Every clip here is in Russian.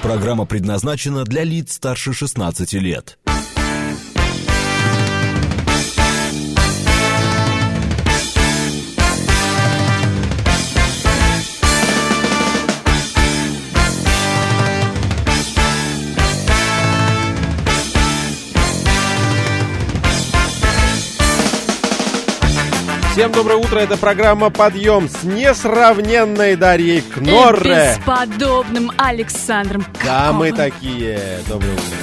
Программа предназначена для лиц старше 16 лет. Всем доброе утро, это программа «Подъем» с несравненной Дарьей Кнорре. И бесподобным Александром Карповым. Да, мы такие. Доброе утро.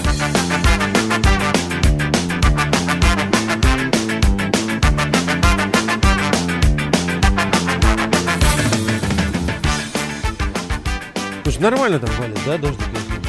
Слушай, нормально там валит, да, дождик?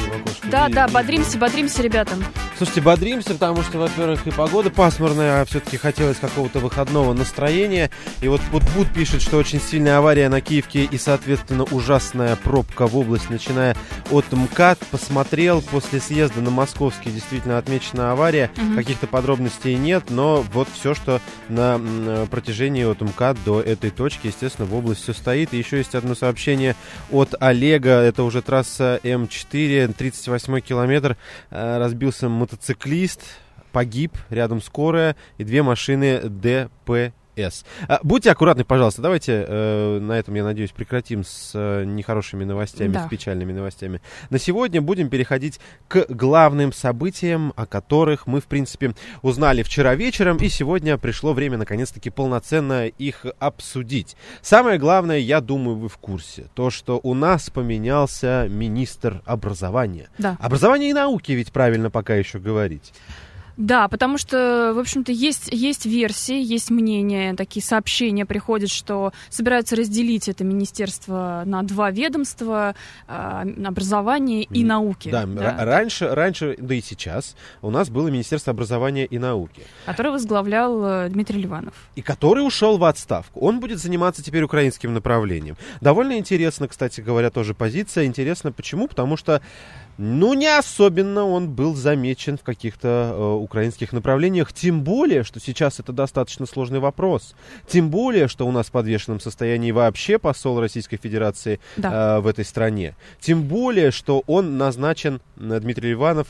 Да, бодримся, ребята. Слушайте, бодримся, потому что, во-первых, и погода пасмурная, а все-таки хотелось какого-то выходного настроения. И вот Буд пишет, что очень сильная авария на Киевке и, соответственно, ужасная пробка в область, начиная от МКАД. Посмотрел после съезда на Московский, действительно отмечена авария. Каких-то подробностей нет, но вот все, что на протяжении от МКАД до этой точки, естественно, в область все стоит. И еще есть одно сообщение от Олега. Это уже трасса М4, 38-й километр. Разбился мотоциклист, погиб, рядом скорая и 2 машины ДПС. Будьте аккуратны, пожалуйста. Давайте на этом, я надеюсь, прекратим с нехорошими новостями, с печальными новостями. На сегодня будем переходить к главным событиям, о которых мы, в принципе, узнали вчера вечером, и сегодня пришло время, наконец-таки, полноценно их обсудить. Самое главное, я думаю, вы в курсе. То, что у нас поменялся министр образования. Да. Образования и науки, ведь правильно пока еще говорить. Да, потому что, в общем-то, есть версии, есть мнения, такие сообщения приходят, что собираются разделить это министерство на 2 ведомства, образования и науки. Да. Раньше, да и сейчас, у нас было Министерство образования и науки. Которое возглавлял Дмитрий Ливанов. И который ушел в отставку. Он будет заниматься теперь украинским направлением. Довольно интересно, кстати говоря, тоже позиция. Интересно почему? Потому что не особенно он был замечен в каких-то украинских направлениях. Тем более, что сейчас это достаточно сложный вопрос. Тем более, что у нас в подвешенном состоянии вообще посол Российской Федерации в этой стране. Тем более, что он назначен, Дмитрий Ливанов,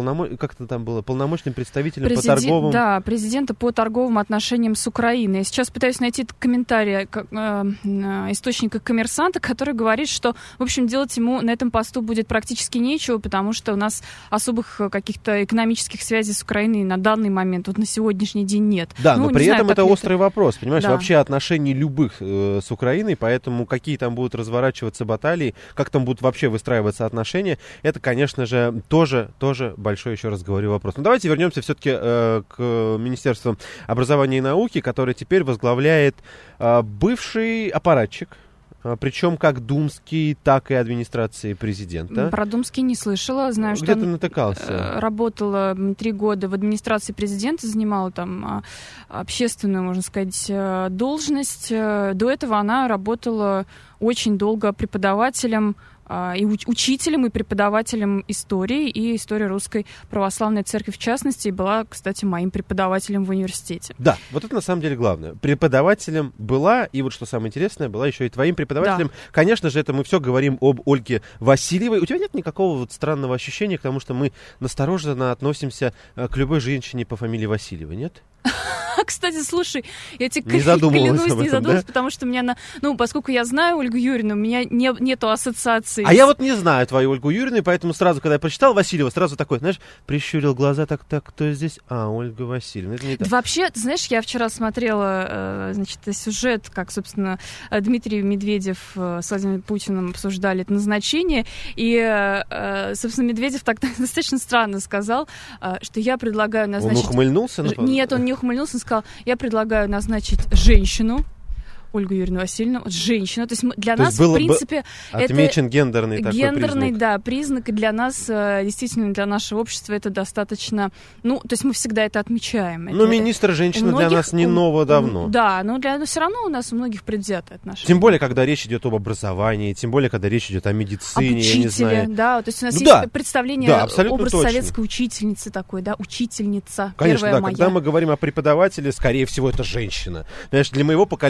полномочным представителем по торговым... Да, президента по торговым отношениям с Украиной. Я сейчас пытаюсь найти комментарий источника «Коммерсанта», который говорит, что, в общем, делать ему на этом посту будет практически нечего, потому что у нас особых каких-то экономических связей с Украиной на данный момент, вот на сегодняшний день нет. Да, но при этом это острый вопрос, понимаешь, да. Вообще отношений любых с Украиной, поэтому какие там будут разворачиваться баталии, как там будут вообще выстраиваться отношения, это, конечно же, тоже большой, еще раз говорю, вопрос. Но давайте вернемся все-таки к Министерству образования и науки, которое теперь возглавляет бывший аппаратчик. Причем как думский, так и администрации президента. Про думский не слышала. Знаю, что где-то натыкался. Работала 3 года в администрации президента, занимала там общественную, можно сказать, должность. До этого она работала очень долго преподавателем и учителем, и преподавателем истории, и истории Русской Православной Церкви в частности, и была, кстати, моим преподавателем в университете. Да, вот это на самом деле главное. Преподавателем была, и вот что самое интересное, была еще и твоим преподавателем. Да. Конечно же, это мы все говорим об Ольге Васильевой. У тебя нет никакого вот странного ощущения, потому что мы настороженно относимся к любой женщине по фамилии Васильева, нет? Кстати, слушай, я тебе не задумывалась, да? Потому что у меня, поскольку я знаю Ольгу Юрьевну, у меня нету ассоциации. А я вот не знаю твою Ольгу Юрьевну, и поэтому сразу, когда я прочитал Васильева, сразу такой, знаешь, прищурил глаза, так, кто здесь? Ольга Васильевна. Это не так. Вообще, ты знаешь, я вчера смотрела, сюжет, как, собственно, Дмитрий Медведев с Владимиром Путиным обсуждали это назначение, и, собственно, Медведев так достаточно странно сказал, что я предлагаю назначить... Он ухмыльнулся? Нет, он не ухмыльнулся, он сказал, я предлагаю назначить женщину, Ольгу Юрьевну Васильевну, женщину. То есть для нас, в принципе, отмечен гендерный такой гендерный, признак. Да, признак. И для нас, действительно, для нашего общества это достаточно... то есть мы всегда это отмечаем. Министр женщина для нас не ново давно. Да, но все равно у нас у многих предвзятые отношения. Тем более, когда речь идет об образовании, тем более, когда речь идет о медицине, об учителе, я не знаю. Да, то есть у нас есть представление, образ точно. Советской учительницы такой, да, учительница. Конечно, да, моя. когда мы говорим о преподавателе, скорее всего, это женщина. Понимаешь, для моего поколения, скорее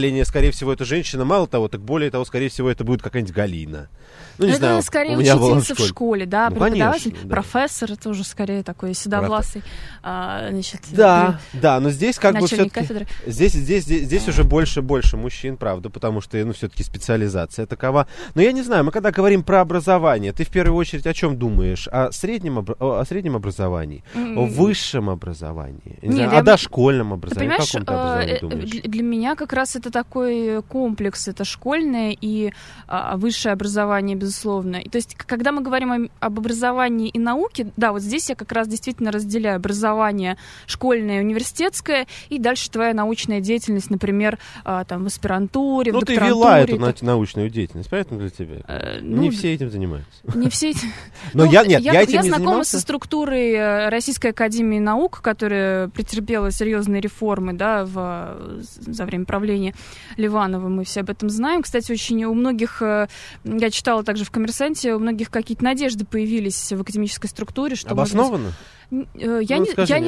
скорее всего, эта женщина, мало того, так более того, скорее всего, это будет какая-нибудь Галина. Ну, не это знаю, скорее у меня учительница в школе, да, ну, преподаватель, конечно, да. профессор, это уже скорее такой седовласый, значит... Да, но здесь как бы начальник все-таки... кафедры. Здесь уже больше мужчин, правда, потому что, ну, все-таки специализация такова. Но я не знаю, мы когда говорим про образование, ты в первую очередь о чем думаешь? О среднем образовании? О высшем образовании? Не знаю, о дошкольном образовании? О каком-то образовании думаешь? Для меня как раз это такой комплекс. Это школьное и высшее образование, безусловно. И, то есть, когда мы говорим об образовании и науке, да, вот здесь я как раз действительно разделяю образование школьное, университетское, и дальше твоя научная деятельность, например, там, в аспирантуре, в докторантуре. Ну, ты вела эту научную деятельность, поэтому для тебя. Не все этим занимаются. Не все этим. Но я этим не Я знакома занимался. со структурой Российской академии наук, которая претерпела серьезные реформы, да, за время правления Ливанова. Мы все об этом знаем. Кстати, очень у многих, я читала также в «Коммерсанте», у многих какие-то надежды появились в академической структуре. Что Обоснованно? Я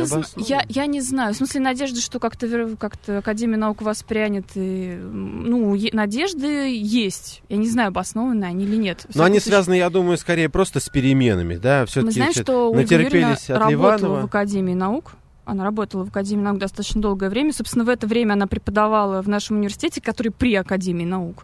не знаю. В смысле, надежды, что как-то Академия наук воспрянет. Надежды есть. Я не знаю, обоснованы они или нет. Но они связаны, я думаю, скорее просто с переменами, да? Все-таки мы знаем, что Ольга Юрьевна работала Ливанова в Академии наук. Она работала в Академии наук достаточно долгое время. Собственно, в это время она преподавала в нашем университете, который при Академии наук,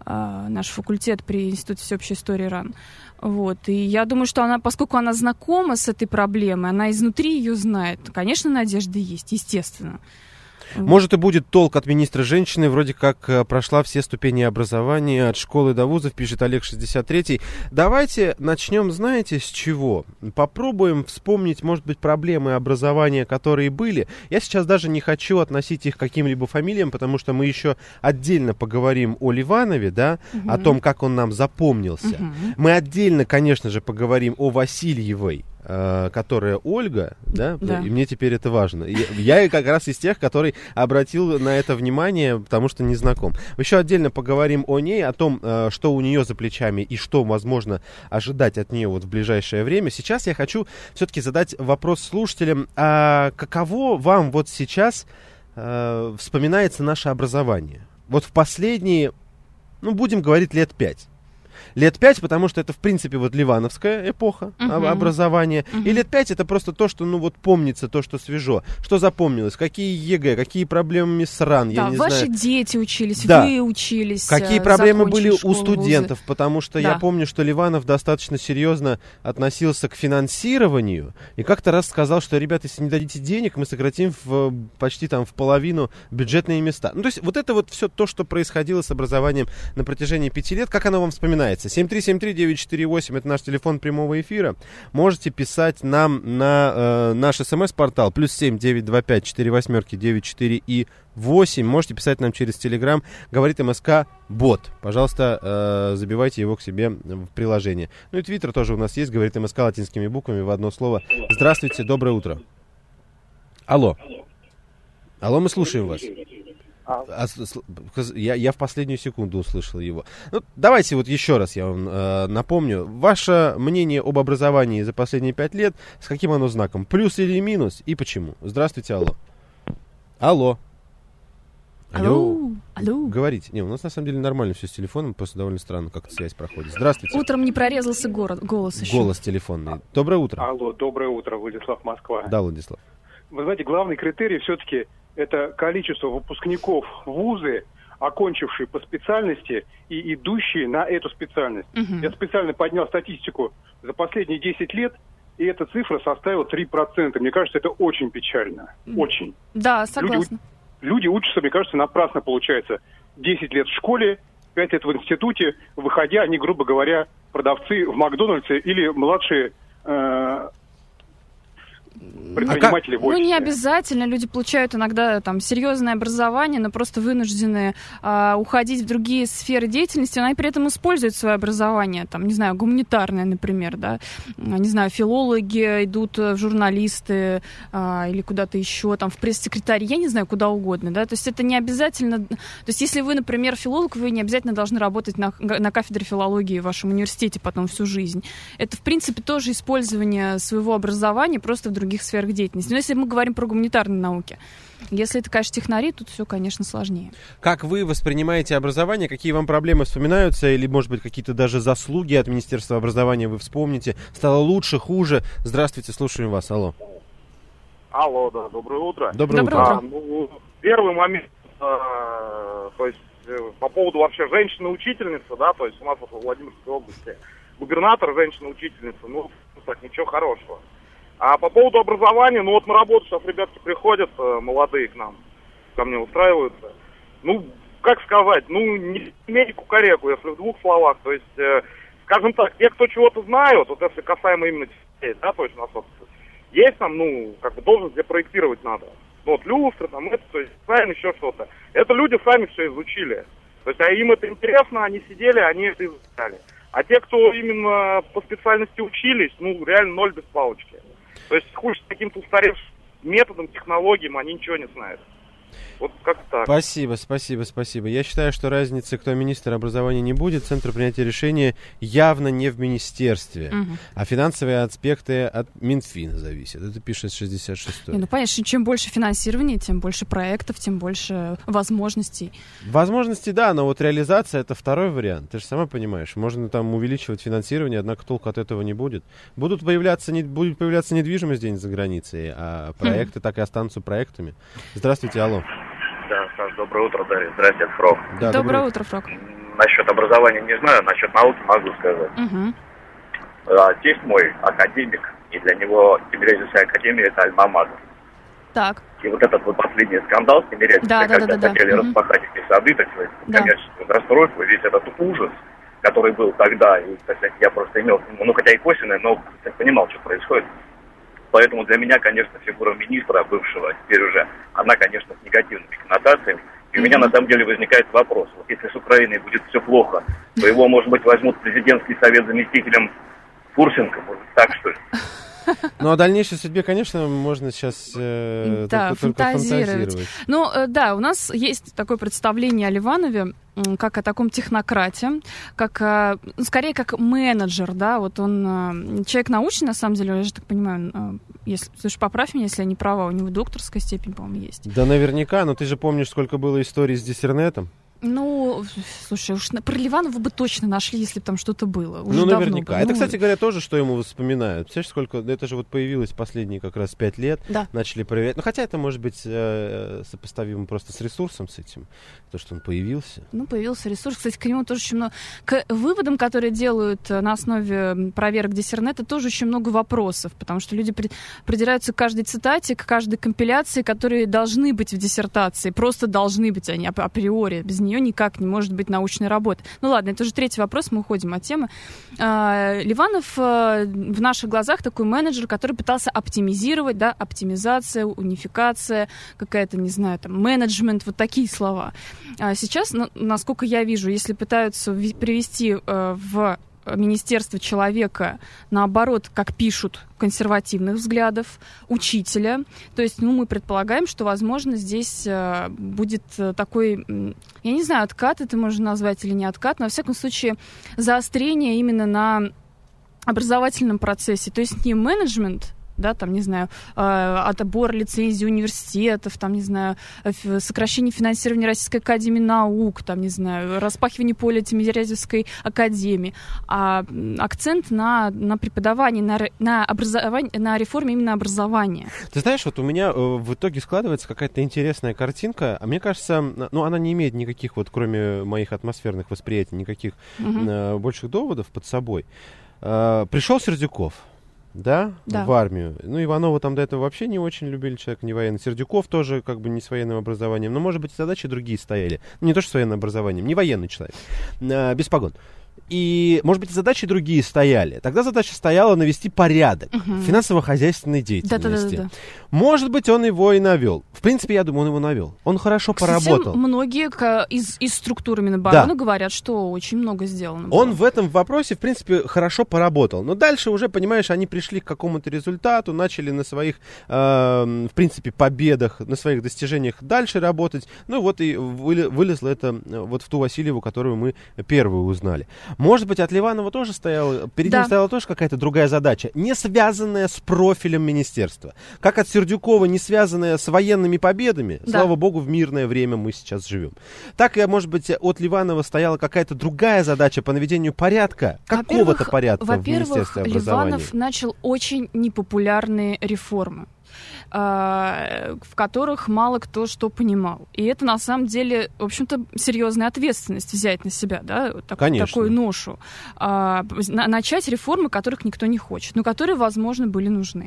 наш факультет при Институте всеобщей истории РАН. Вот. И я думаю, что она, поскольку она знакома с этой проблемой, она изнутри ее знает. Конечно, надежды есть, естественно. Может, и будет толк от министра женщины, вроде как прошла все ступени образования от школы до вузов, пишет Олег 63. Давайте начнем, знаете, с чего? Попробуем вспомнить, может быть, проблемы образования, которые были. Я сейчас даже не хочу относить их к каким-либо фамилиям, потому что мы еще отдельно поговорим о Ливанове, да, о том, как он нам запомнился. Мы отдельно, конечно же, поговорим о Васильевой, которая Ольга, да, и мне теперь это важно. Я как раз из тех, который обратил на это внимание, потому что не знаком. Еще отдельно поговорим о ней, о том, что у нее за плечами и что возможно ожидать от нее вот в ближайшее время. Сейчас я хочу все-таки задать вопрос слушателям, а каково вам вот сейчас вспоминается наше образование? Вот в последние, будем говорить, лет 5. Лет 5, потому что это, в принципе, вот ливановская эпоха образования. И лет 5 это просто то, что, помнится, то, что свежо. Что запомнилось? Какие ЕГЭ, какие проблемы с РАН, я не ваши знаю. дети учились, да. Вы учились. Какие проблемы были у студентов? Вузы. Потому что я помню, что Ливанов достаточно серьезно относился к финансированию. И как-то раз сказал, что, ребята, если не дадите денег, мы сократим почти в половину бюджетные места. То есть вот это вот все то, что происходило с образованием на протяжении 5 лет. Как оно вам вспоминается? 7373948, это наш телефон прямого эфира. Можете писать нам на наш смс-портал +7 925 48 94 и 8. Можете писать нам через Телеграм. Говорит МСК бот. Пожалуйста, забивайте его к себе в приложение. И Твиттер тоже у нас есть. Говорит МСК латинскими буквами в одно слово. Здравствуйте, доброе утро. Алло, мы слушаем вас. Я в последнюю секунду услышал его. Давайте вот еще раз я вам напомню. Ваше мнение об образовании за последние 5 лет, с каким оно знаком? Плюс или минус? И почему? Здравствуйте, алло. Говорите. Не, у нас на самом деле нормально все с телефоном, просто довольно странно, как связь проходит. Здравствуйте. Утром не прорезался голос еще. Голос телефонный. Доброе утро. Алло, доброе утро, Владислав, Москва. Да, Владислав. Вы знаете, главный критерий все-таки это количество выпускников вузы, окончившие по специальности и идущие на эту специальность. Я специально поднял статистику за последние 10 лет, и эта цифра составила 3%. Мне кажется, это очень печально. Очень. Да, согласна. Люди учатся, мне кажется, напрасно получается. 10 лет в школе, 5 лет в институте, выходя, они, грубо говоря, продавцы в Макдональдсе или младшие предприниматели в офисе. Не обязательно. Люди получают иногда серьезное образование, но просто вынуждены уходить в другие сферы деятельности, но они при этом используют свое образование, гуманитарное, например, да. Не знаю, филологи идут в журналисты или куда-то еще, в пресс-секретарь, я не знаю, куда угодно, да. То есть это не обязательно... То есть если вы, например, филолог, вы не обязательно должны работать на кафедре филологии в вашем университете потом всю жизнь. Это, в принципе, тоже использование своего образования просто в других сферах сферах деятельности. Но если мы говорим про гуманитарные науки. Если это, конечно, технари, тут все, конечно, сложнее. Как вы воспринимаете образование? Какие вам проблемы вспоминаются? Или, может быть, какие-то даже заслуги от Министерства образования вы вспомните? Стало лучше, хуже? Здравствуйте, слушаем вас. Алло. Алло, да, доброе утро. Доброе утро. Первый момент, то есть по поводу вообще женщины-учительницы, да, то есть у нас вот в Владимирской области губернатор женщина-учительница, ну, так, ничего хорошего. А по поводу образования, ну вот на работу сейчас ребятки приходят, молодые ко мне устраиваются. Ну, как сказать, ну, не имейте кукареку, если в двух словах. То есть, скажем так, те, кто чего-то знают, вот если касаемо именно детей, да, то есть у нас вот есть там, ну, как бы должность, где проектировать надо. Вот, люстры, там, это, то есть, дизайн, еще что-то. Это люди сами все изучили. То есть, а им это интересно, они сидели, они это изучали. А те, кто именно по специальности учились, ну, реально ноль без палочки. То есть, хоть с каким-то устаревшим методом, технологиям, они ничего не знают. Вот как так. Спасибо. Я считаю, что разницы, кто министр образования, не будет. Центр принятия решения явно не в министерстве. А финансовые аспекты от Минфина зависят. Это пишет 66-й. Ну, понятно, чем больше финансирования, тем больше проектов, тем больше возможностей. Возможности, да, но вот реализация — это второй вариант. Ты же сама понимаешь. Можно там увеличивать финансирование, однако толку от этого не будет. Будет появляться недвижимость где-нибудь за границей, а проекты так и останутся проектами. Здравствуйте, алло. Да, Саш, доброе утро, Дарья. Здравствуйте, это Фрок. Да, доброе утро, Фрок. Насчет образования не знаю, насчет науки могу сказать. Тесть мой академик, и для него Тимирязевская академия — это альма-матер. Так. И вот этот вот последний скандал с Тимирязевской, когда хотели распахать эти сады, так сказать, коммерческую застройку, весь этот ужас, который был тогда, и, так сказать, я просто имел, ну, хотя и косвенное, но, кстати, понимал, что происходит. Поэтому для меня, конечно, фигура министра, бывшего, теперь уже, она, конечно, с негативными коннотациями. И у меня, на самом деле, возникает вопрос. Вот если с Украиной будет все плохо, то его, может быть, возьмут в президентский совет заместителем Фурсенко, может, так, что ли? Ну, о дальнейшей судьбе, конечно, можно сейчас только фантазировать. Ну, да, у нас есть такое представление о Ливанове, как о таком технократе, как, скорее, как менеджер, да, вот он человек научный, на самом деле, я же так понимаю, слушай, поправь меня, если я не права, у него докторская степень, по-моему, есть. Да, наверняка, но ты же помнишь, сколько было историй с диссернетом? Ну, слушай, уж про Ливанова бы точно нашли, если бы там что-то было. Уже наверняка. Давно. Это, кстати говоря, тоже, что ему вспоминают. Представляешь, сколько... Это же вот появилось последние как раз 5 лет. Да. Начали проверять. Ну, хотя это может быть сопоставимо просто с ресурсом, с этим. То, что он появился. Ну, появился ресурс. Кстати, к нему тоже очень много... К выводам, которые делают на основе проверок диссернета, тоже очень много вопросов. Потому что люди придираются к каждой цитате, к каждой компиляции, которые должны быть в диссертации. Просто должны быть они априори. Без нее никак не может быть научной работы. Ну ладно, это уже третий вопрос, мы уходим от темы. Ливанов в наших глазах такой менеджер, который пытался оптимизировать, да, оптимизация, унификация, какая-то, не знаю, там, менеджмент, вот такие слова. Сейчас, насколько я вижу, если пытаются привести в министерство человека, наоборот, как пишут, консервативных взглядов, учителя. То есть, мы предполагаем, что, возможно, здесь будет такой, я не знаю, откат это можно назвать или не откат, но, во всяком случае, заострение именно на образовательном процессе. То есть не менеджмент, да, там, не знаю, отбор лицензий университетов, там, не знаю, сокращение финансирования Российской академии наук, там, не знаю, распахивание поля Тимирязевской академии, а акцент на преподавании, на образование, на реформе именно образования. Ты знаешь, вот у меня в итоге складывается какая-то интересная картинка, а мне кажется, ну, она не имеет никаких, вот, кроме моих атмосферных восприятий, никаких больших доводов под собой. Пришел Сердюков. Да, в армию. Ну, Иванова там до этого вообще не очень любили, человек не военный. Сердюков тоже как бы не с военным образованием. Но, может быть, задачи другие стояли. Не то, что с военным образованием, не военный человек. Без погон. И, может быть, задачи другие стояли. Тогда задача стояла навести порядок в финансово-хозяйственной деятельности. Да. Может быть, он его и навел. В принципе, я думаю, он его навел. Он хорошо поработал. Многие из структуры Минобороны говорят, что очень много сделано было. Он в этом вопросе, в принципе, хорошо поработал. Но дальше уже, понимаешь, они пришли к какому-то результату, начали на своих, в принципе, победах, на своих достижениях дальше работать. Ну вот и вылезло это вот в ту Васильеву, которую мы первую узнали. Может быть, от Ливанова тоже стояла, перед ним стояла тоже какая-то другая задача, не связанная с профилем министерства. Как от Сердюкова, не связанная с военными победами, слава богу, в мирное время мы сейчас живем. Так и, может быть, от Ливанова стояла какая-то другая задача по наведению порядка, какого-то порядка в Министерстве образования. Ливанов начал очень непопулярные реформы, в которых мало кто что понимал. И это, на самом деле, в общем-то, серьезная ответственность взять на себя, да, такую ношу. Начать реформы, которых никто не хочет, но которые, возможно, были нужны.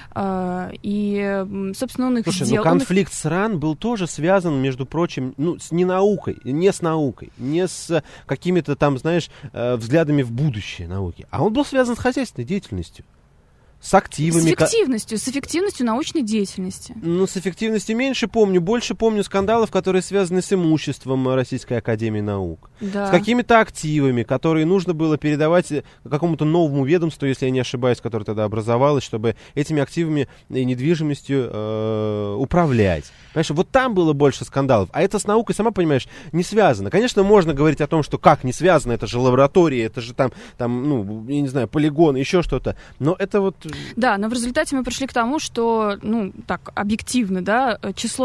И, собственно, он их сделал. Конфликт стран был тоже связан, между прочим, не с наукой, не с какими-то там, знаешь, взглядами в будущее науки, а он был связан с хозяйственной деятельностью. С активами. С эффективностью научной деятельности. С эффективностью меньше помню. Больше помню скандалов, которые связаны с имуществом Российской Академии Наук. Да. С какими-то активами, которые нужно было передавать какому-то новому ведомству, если я не ошибаюсь, которое тогда образовалось, чтобы этими активами и недвижимостью управлять. Понимаешь, вот там было больше скандалов. А это с наукой, сама понимаешь, не связано. Конечно, можно говорить о том, что как не связано, это же лаборатория, это же там я не знаю, полигон, еще что-то. Но это вот... Да, но в результате мы пришли к тому, что, так, объективно, да, количество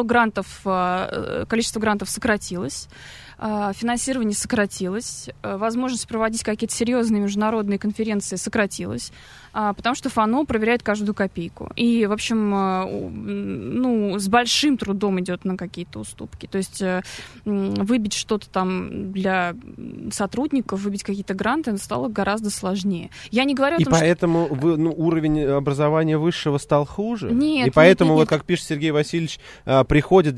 грантов сократилось, финансирование сократилось, возможность проводить какие-то серьезные международные конференции сократилась, потому что ФАНО проверяет каждую копейку. И, в общем, с большим трудом идет на какие-то уступки. То есть выбить что-то там для сотрудников, выбить какие-то гранты стало гораздо сложнее. Я не говорю о том, поэтому уровень образования высшего стал хуже? Нет. И поэтому, вот как пишет Сергей Васильевич, приходит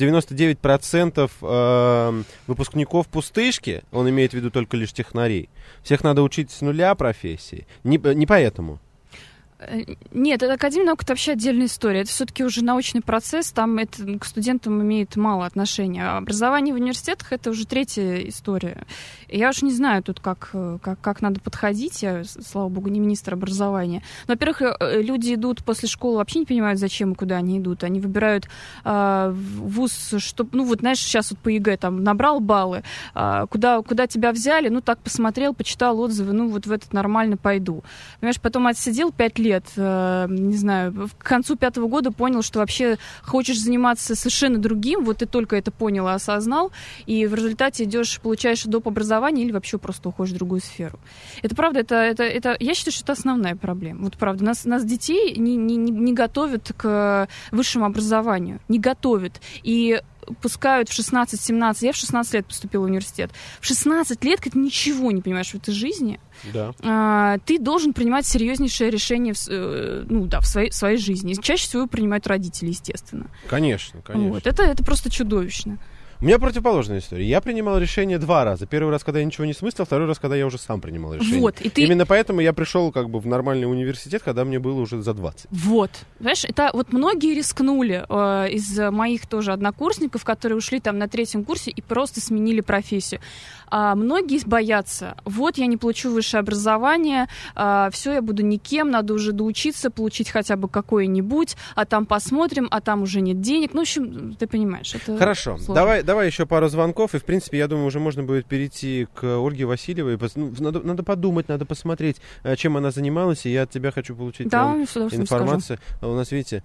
99% выпускников пустышки, он имеет в виду только лишь технарей. Всех надо учить с нуля профессии. Не поэтому. Нет, Академия наук — это вообще отдельная история. Это все-таки уже научный процесс, там это к студентам имеет мало отношения. А образование в университетах — это уже третья история. Я уж не знаю тут, как надо подходить. Я, слава богу, не министр образования. Но, во-первых, люди идут после школы, вообще не понимают, зачем и куда они идут. Они выбирают вуз, чтобы, знаешь, сейчас вот по ЕГЭ там набрал баллы, куда тебя взяли, так посмотрел, почитал отзывы, вот в этот нормально пойду. Понимаешь, потом отсидел 5 лет, не знаю, к концу 5-го года понял, что вообще хочешь заниматься совершенно другим, вот ты только это понял и осознал, и в результате получаешь доп. Образование или вообще просто уходишь в другую сферу. Это правда, это я считаю, что это основная проблема. Вот правда, нас детей не готовят к высшему образованию, не готовят. И пускают в 16-17, я в 16 лет поступила в университет. В 16 лет, когда ты ничего не понимаешь в этой жизни, ты должен принимать серьезнейшее решение в своей жизни. Чаще всего принимают родители, естественно. Конечно. Вот. Это просто чудовищно. У меня противоположная история. Я принимал решение 2 раза. Первый раз, когда я ничего не смыслил, второй раз, когда я уже сам принимал решение. Вот, Именно поэтому я пришел в нормальный университет, когда мне было уже за 20. Вот. Знаешь, это вот многие рискнули из моих тоже однокурсников, которые ушли там на 3-м курсе и просто сменили профессию. А многие боятся. Вот я не получу высшее образование, все, я буду никем, надо уже доучиться, получить хотя бы какое-нибудь, а там посмотрим, а там уже нет денег. В общем, ты понимаешь, это хорошо. Сложно. Давай еще пару звонков, и, в принципе, я думаю, уже можно будет перейти к Ольге Васильевой. Надо подумать, надо посмотреть, чем она занималась, и я от тебя хочу получить информацию. У нас, видите,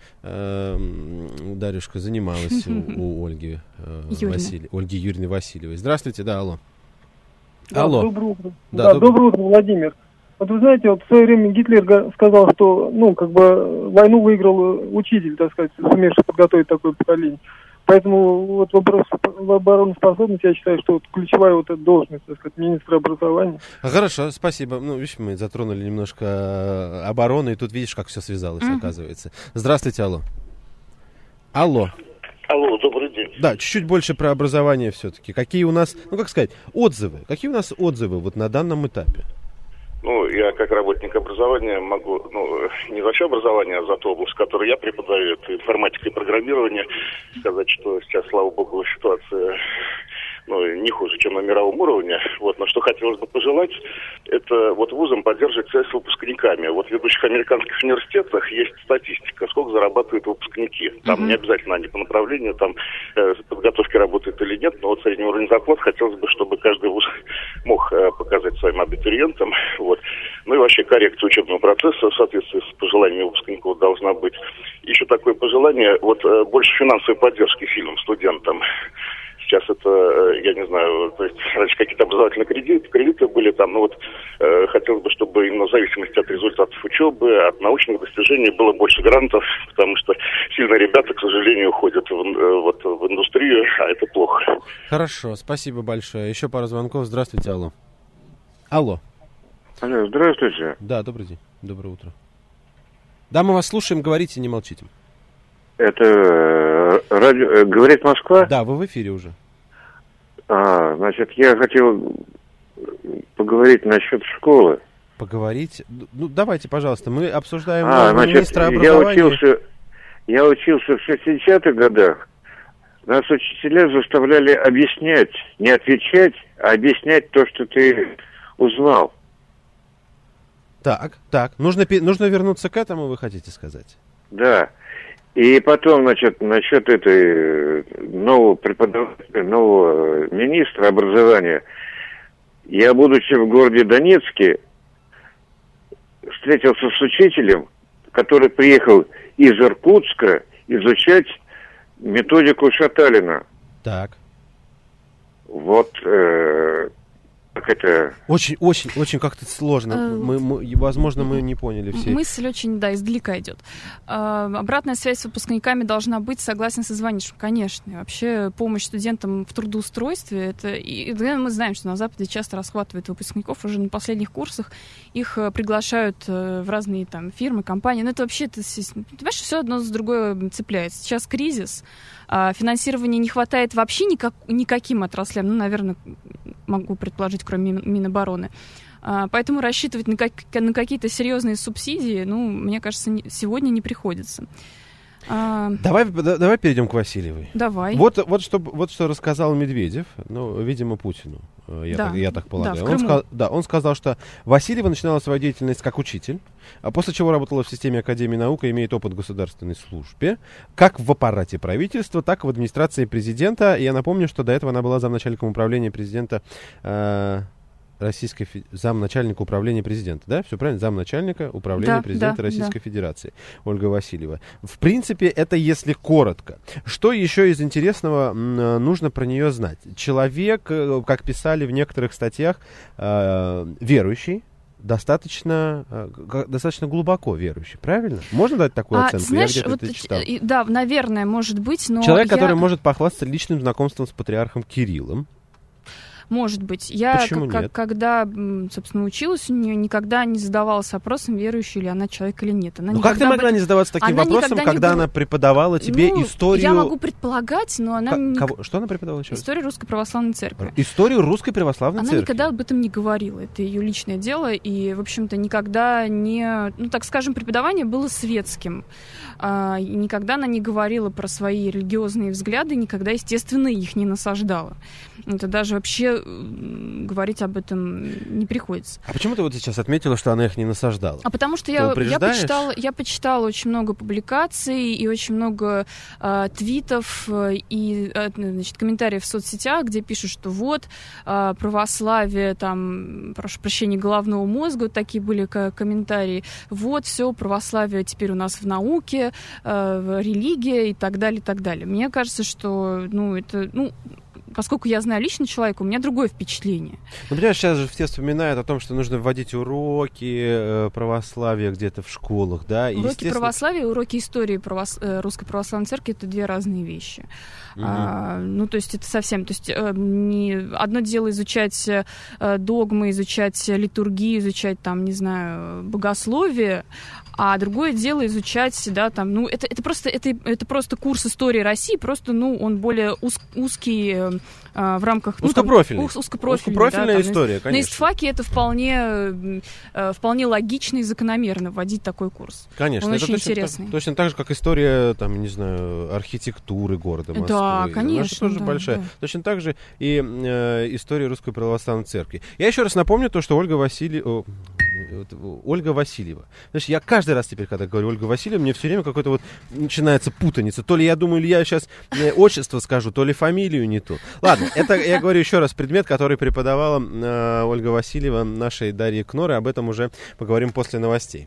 Дарюшка занималась у Ольги Юрьевны Васильевой. Здравствуйте, алло. Алло. Доброе утро. Доброе утро, Владимир. Вот вы знаете, в свое время Гитлер сказал, что, войну выиграл учитель, так сказать, сумевший подготовить такое поколение. Поэтому вот вопрос обороноспособности, я считаю, что ключевая должность, так сказать, министра образования. Хорошо, спасибо. Видишь, мы затронули немножко обороны, и тут видишь, как все связалось, оказывается. Здравствуйте, алло. Алло, добрый день. Да, чуть-чуть больше про образование все-таки. Какие у нас, отзывы? Какие у нас отзывы вот на данном этапе? Ну, я как работник образования могу, не за все образование, а за ту область, в которой я преподаю, это информатика и программирование, сказать, что сейчас, слава богу, ситуация не хуже, чем на мировом уровне. Вот. Но что хотелось бы пожелать, это вот вузам поддерживать связь с выпускниками. Вот в ведущих американских университетах есть статистика, сколько зарабатывают выпускники. Там не обязательно они по направлению, там подготовки работают или нет, но вот средний уровень зарплат хотелось бы, чтобы каждый вуз мог показать своим абитуриентам. Вот. Ну и вообще коррекция учебного процесса в соответствии с пожеланиями выпускников должна быть. Еще такое пожелание, вот больше финансовой поддержки сильным студентам. Сейчас это, я не знаю, то есть раньше какие-то образовательные кредиты были там, хотелось бы, чтобы именно в зависимости от результатов учебы, от научных достижений было больше грантов, потому что сильные ребята, к сожалению, уходят в индустрию, а это плохо. Хорошо, спасибо большое. Еще пару звонков. Здравствуйте, алло. Алло, здравствуйте. Да, добрый день, доброе утро. Да, мы вас слушаем, говорите, не молчите. Это радио «Говорит Москва»? Да, вы в эфире уже. Значит, я хотел поговорить насчет школы. Поговорить? Ну, давайте, пожалуйста, мы обсуждаем министра образования. Я учился в 60-х годах. Нас учителя заставляли объяснять, не отвечать, а объяснять то, что ты узнал. Так. Нужно вернуться к этому, вы хотите сказать? Да. И потом, насчет этой нового министра образования, я, будучи в городе Донецке, встретился с учителем, который приехал из Иркутска изучать методику Шаталина. Так. Вот как это... Очень как-то сложно. Возможно, мы не поняли все. Мысль очень, издалека идет. Обратная связь с выпускниками должна быть, согласен со звонившим, конечно. И вообще помощь студентам в трудоустройстве, мы знаем, что на Западе часто расхватывают выпускников уже на последних курсах, их приглашают в разные там фирмы, компании. Но это вообще, понимаешь, все одно с другое цепляется. Сейчас кризис, финансирования не хватает вообще никаким отраслям, наверное, могу предположить, кроме Минобороны. Поэтому рассчитывать на какие-то серьезные субсидии, мне кажется, сегодня не приходится. Давай перейдем к Васильевой. Давай. Вот что рассказал Медведев, видимо, Путину, я так полагаю. Он сказал, что Васильева начинала свою деятельность как учитель, а после чего работала в системе Академии наук и имеет опыт в государственной службе, как в аппарате правительства, так и в администрации президента. И я напомню, что до этого она была замначальником управления президента замначальника управления президента, да? Все правильно? Замначальника управления президента Российской Федерации Ольга Васильева. В принципе, это если коротко. Что еще из интересного нужно про нее знать? Человек, как писали в некоторых статьях, верующий, достаточно глубоко верующий, правильно? Можно дать такую оценку? Знаешь, я где-то это читал. Да, наверное, может быть, но... Человек, который может похвастаться личным знакомством с патриархом Кириллом. Может быть. Я, когда, собственно, училась у нее, никогда не задавалась вопросом, верующий ли она человек или нет. Как ты могла не задаваться таким вопросом, когда она преподавала тебе историю... Я могу предполагать, но она... Что она преподавала еще раз? Историю Русской Православной Церкви. Историю Русской Православной Церкви? Она никогда об этом не говорила. Это ее личное дело. И, в общем-то, никогда не... так скажем, преподавание было светским. И никогда она не говорила про свои религиозные взгляды, никогда, естественно, их не насаждала. Это даже вообще говорить об этом не приходится. А почему ты вот сейчас отметила, что она их не насаждала? Потому что я почитала очень много публикаций и очень много твитов и комментариев в соцсетях, где пишут, что православие, прошу прощения, головного мозга, такие были комментарии, все, православие теперь у нас в науке, религия и так далее, и так далее. Мне кажется, что, поскольку я знаю лично человека, у меня другое впечатление. Понимаешь, сейчас же все вспоминают о том, что нужно вводить уроки православия где-то в школах, да? Уроки православия и уроки истории Русской Православной Церкви — это две разные вещи. То есть это совсем... То есть одно дело изучать догмы, изучать литургию, изучать, богословие, а другое дело изучать, это просто курс истории России, просто, он более узкий в рамках... Узкопрофильная история, конечно. На ИСТФАКе это вполне логично и закономерно вводить такой курс. Конечно. Он это очень интересный. Точно так же, как история, там, не знаю, архитектуры города Москвы. Да, конечно. Она тоже большая. Да. Точно так же и история Русской Православной Церкви. Я еще раз напомню то, что Ольга Васильева. Значит, я каждый раз теперь, когда говорю Ольга Васильева, мне все время какой-то вот начинается путаница. То ли я думаю, или я сейчас отчество скажу, то ли фамилию не ту. Ладно, это, я говорю еще раз, предмет, который преподавала Ольга Васильева нашей Дарье Кноры. Об этом уже поговорим после новостей.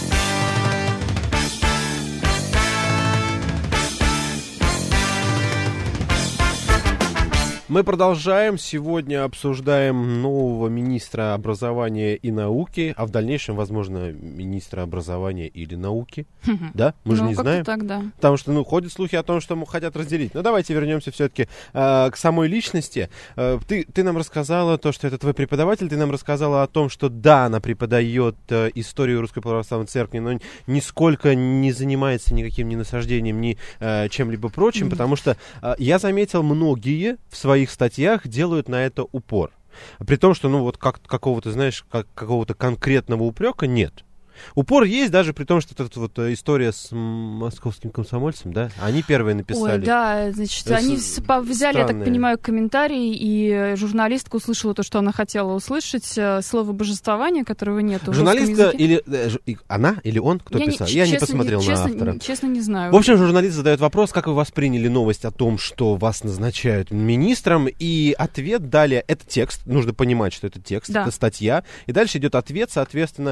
Мы продолжаем. Сегодня обсуждаем нового министра образования и науки, а в дальнейшем, возможно, министра образования или науки. Да? Мы же не знаем. Так, да. Потому что, ходят слухи о том, что хотят разделить. Но давайте вернемся все-таки к самой личности. Ты нам рассказала то, что это твой преподаватель. Ты нам рассказала о том, что да, она преподает историю Русской Православной Церкви, но нисколько не занимается никаким ни насаждением, ни чем-либо прочим, потому что я заметил, многие в своих статьях делают на это упор. При том, что, какого-то, знаешь, какого-то конкретного упрека нет. Упор есть даже при том, что эта вот история с московским комсомольцем, да, они первые написали. Ой, да, значит, они взяли, я так понимаю, комментарий, и журналистка услышала то, что она хотела услышать, слово божествование, которого нет в русском языке. Журналистка или она, или он, кто писал? Я не посмотрел на автора. Честно, не знаю. В общем, журналист задает вопрос, как вы восприняли новость о том, что вас назначают министром, и ответ далее, это текст, нужно понимать, что это текст, да. Это статья, и дальше идет ответ, соответственно,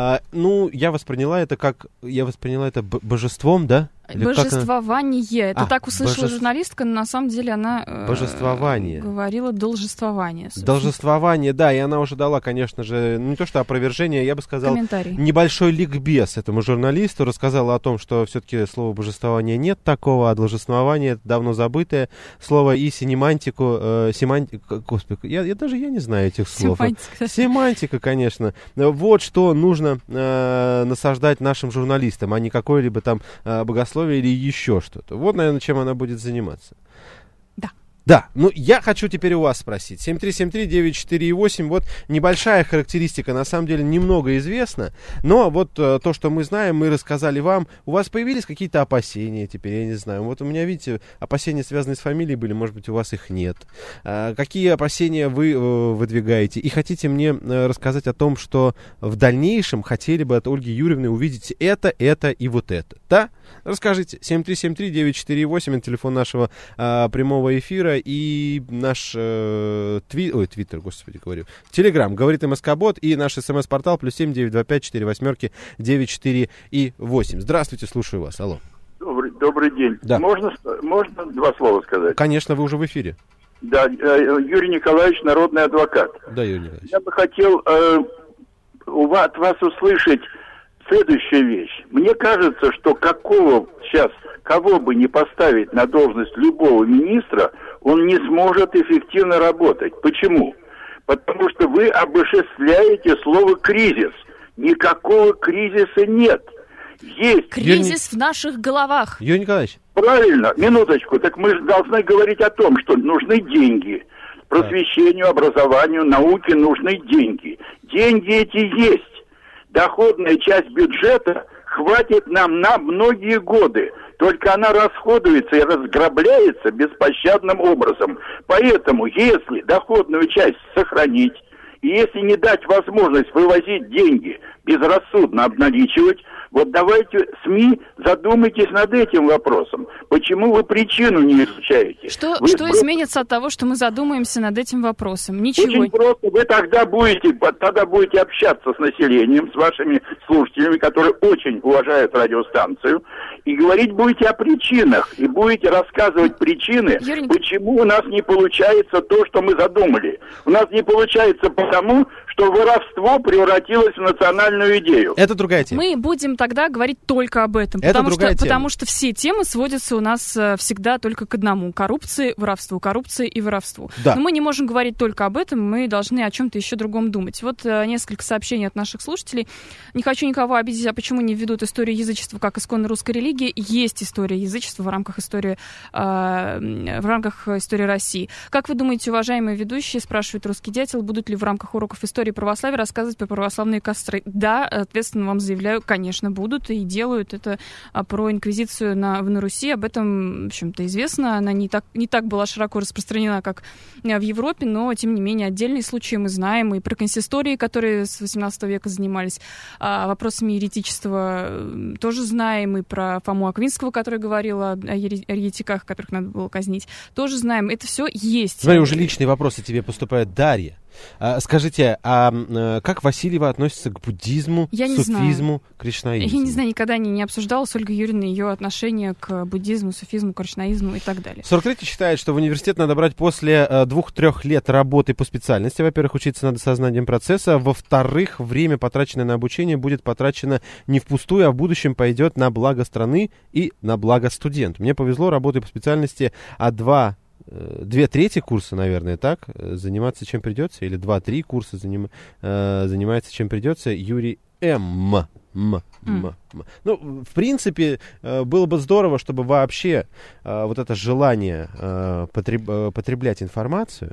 я восприняла это божеством, да? Божествование. Это так услышала журналистка, но на самом деле она говорила должествование. Должествование, да, и она уже дала, конечно же, не то что опровержение, я бы сказал, небольшой ликбез этому журналисту, рассказала о том, что все-таки слова божествования нет такого, а должествование это давно забытое слово, и семантика, господи, я не знаю этих слов. Семантика, конечно. Вот что нужно насаждать нашим журналистам, а не какое-либо там богословие или еще что-то. Вот, наверное, чем она будет заниматься. Да, я хочу теперь у вас спросить. 7373948, вот небольшая характеристика, на самом деле немного известна, но вот то, что мы знаем, мы рассказали вам. У вас появились какие-то опасения теперь, я не знаю. Вот у меня, видите, опасения, связанные с фамилией были, может быть, у вас их нет. Какие опасения вы выдвигаете? И хотите мне рассказать о том, что в дальнейшем хотели бы от Ольги Юрьевны увидеть это и вот это, да? Расскажите. 7373948, это телефон нашего прямого эфира. И наш твиттер, Телеграм, говорит МСК-бот, и наш СМС-портал +7 925 48 94 и 8. Здравствуйте, слушаю вас. Алло. Добрый день. Да. Можно два слова сказать? Конечно, вы уже в эфире. Да, Юрий Николаевич, народный адвокат. Да, Юрий Николаевич. Я бы хотел от вас услышать следующую вещь. Мне кажется, что кого бы не поставить на должность любого министра, он не сможет эффективно работать. Почему? Потому что вы обожествляете слово «кризис». Никакого кризиса нет. Есть кризис в наших головах. Юрий Николаевич. Правильно, минуточку. Так мы же должны говорить о том, что нужны деньги. Просвещению, образованию, науке нужны деньги. Деньги эти есть. Доходная часть бюджета хватит нам на многие годы. Только она расходуется и разграбляется беспощадным образом. Поэтому, если доходную часть сохранить, и если не дать возможность вывозить деньги, безрассудно обналичивать, вот давайте, СМИ, задумайтесь над этим вопросом. Почему вы причину не изучаете? Что изменится от того, что мы задумаемся над этим вопросом? Ничего. Очень просто. Вы тогда будете общаться с населением, с вашими слушателями, которые очень уважают радиостанцию, и говорить будете о причинах, и будете рассказывать причины, почему у нас не получается то, что мы задумали. У нас не получается потому, что что воровство превратилось в национальную идею. Это другая тема. Мы будем тогда говорить только об этом. Потому что все темы сводятся у нас всегда только к одному. Коррупции, коррупции и воровству. Да. Но мы не можем говорить только об этом, мы должны о чем-то еще другом думать. Вот несколько сообщений от наших слушателей. Не хочу никого обидеть, а почему не введут историю язычества как исконно русской религии? Есть история язычества в рамках истории России. Как вы думаете, уважаемые ведущие, спрашивает русский дятел, будут ли в рамках уроков истории православия рассказывать про православные костры? Да, ответственно вам заявляю, конечно, будут и делают это про инквизицию на Руси. Об этом, в общем-то, известно. Она не так была широко распространена, как в Европе, но, тем не менее, отдельные случаи мы знаем. И про консистории, которые с 18 века занимались вопросами еретичества, тоже знаем. И про Фому Аквинского, который говорил о еретиках, которых надо было казнить, тоже знаем. Это все есть. Смотри, уже личные вопросы тебе поступают. Дарья, скажите, как Васильева относится к буддизму, суфизму, кришнаизму? Я не знаю, никогда не обсуждала с Ольгой Юрьевной ее отношение к буддизму, суфизму, кришнаизму и так далее. 43-й считает, что в университет надо брать после 2-3 лет работы по специальности. Во-первых, учиться надо сознанием процесса. Во-вторых, время, потраченное на обучение, будет потрачено не впустую, а в будущем пойдет на благо страны и на благо студентов. Мне повезло, работаю по специальности, а 2/3 курса, наверное, так, заниматься чем придется, или 2-3 курса занимается чем придется. Юрий М. Ну, в принципе, было бы здорово, чтобы вообще вот это желание потреблять информацию,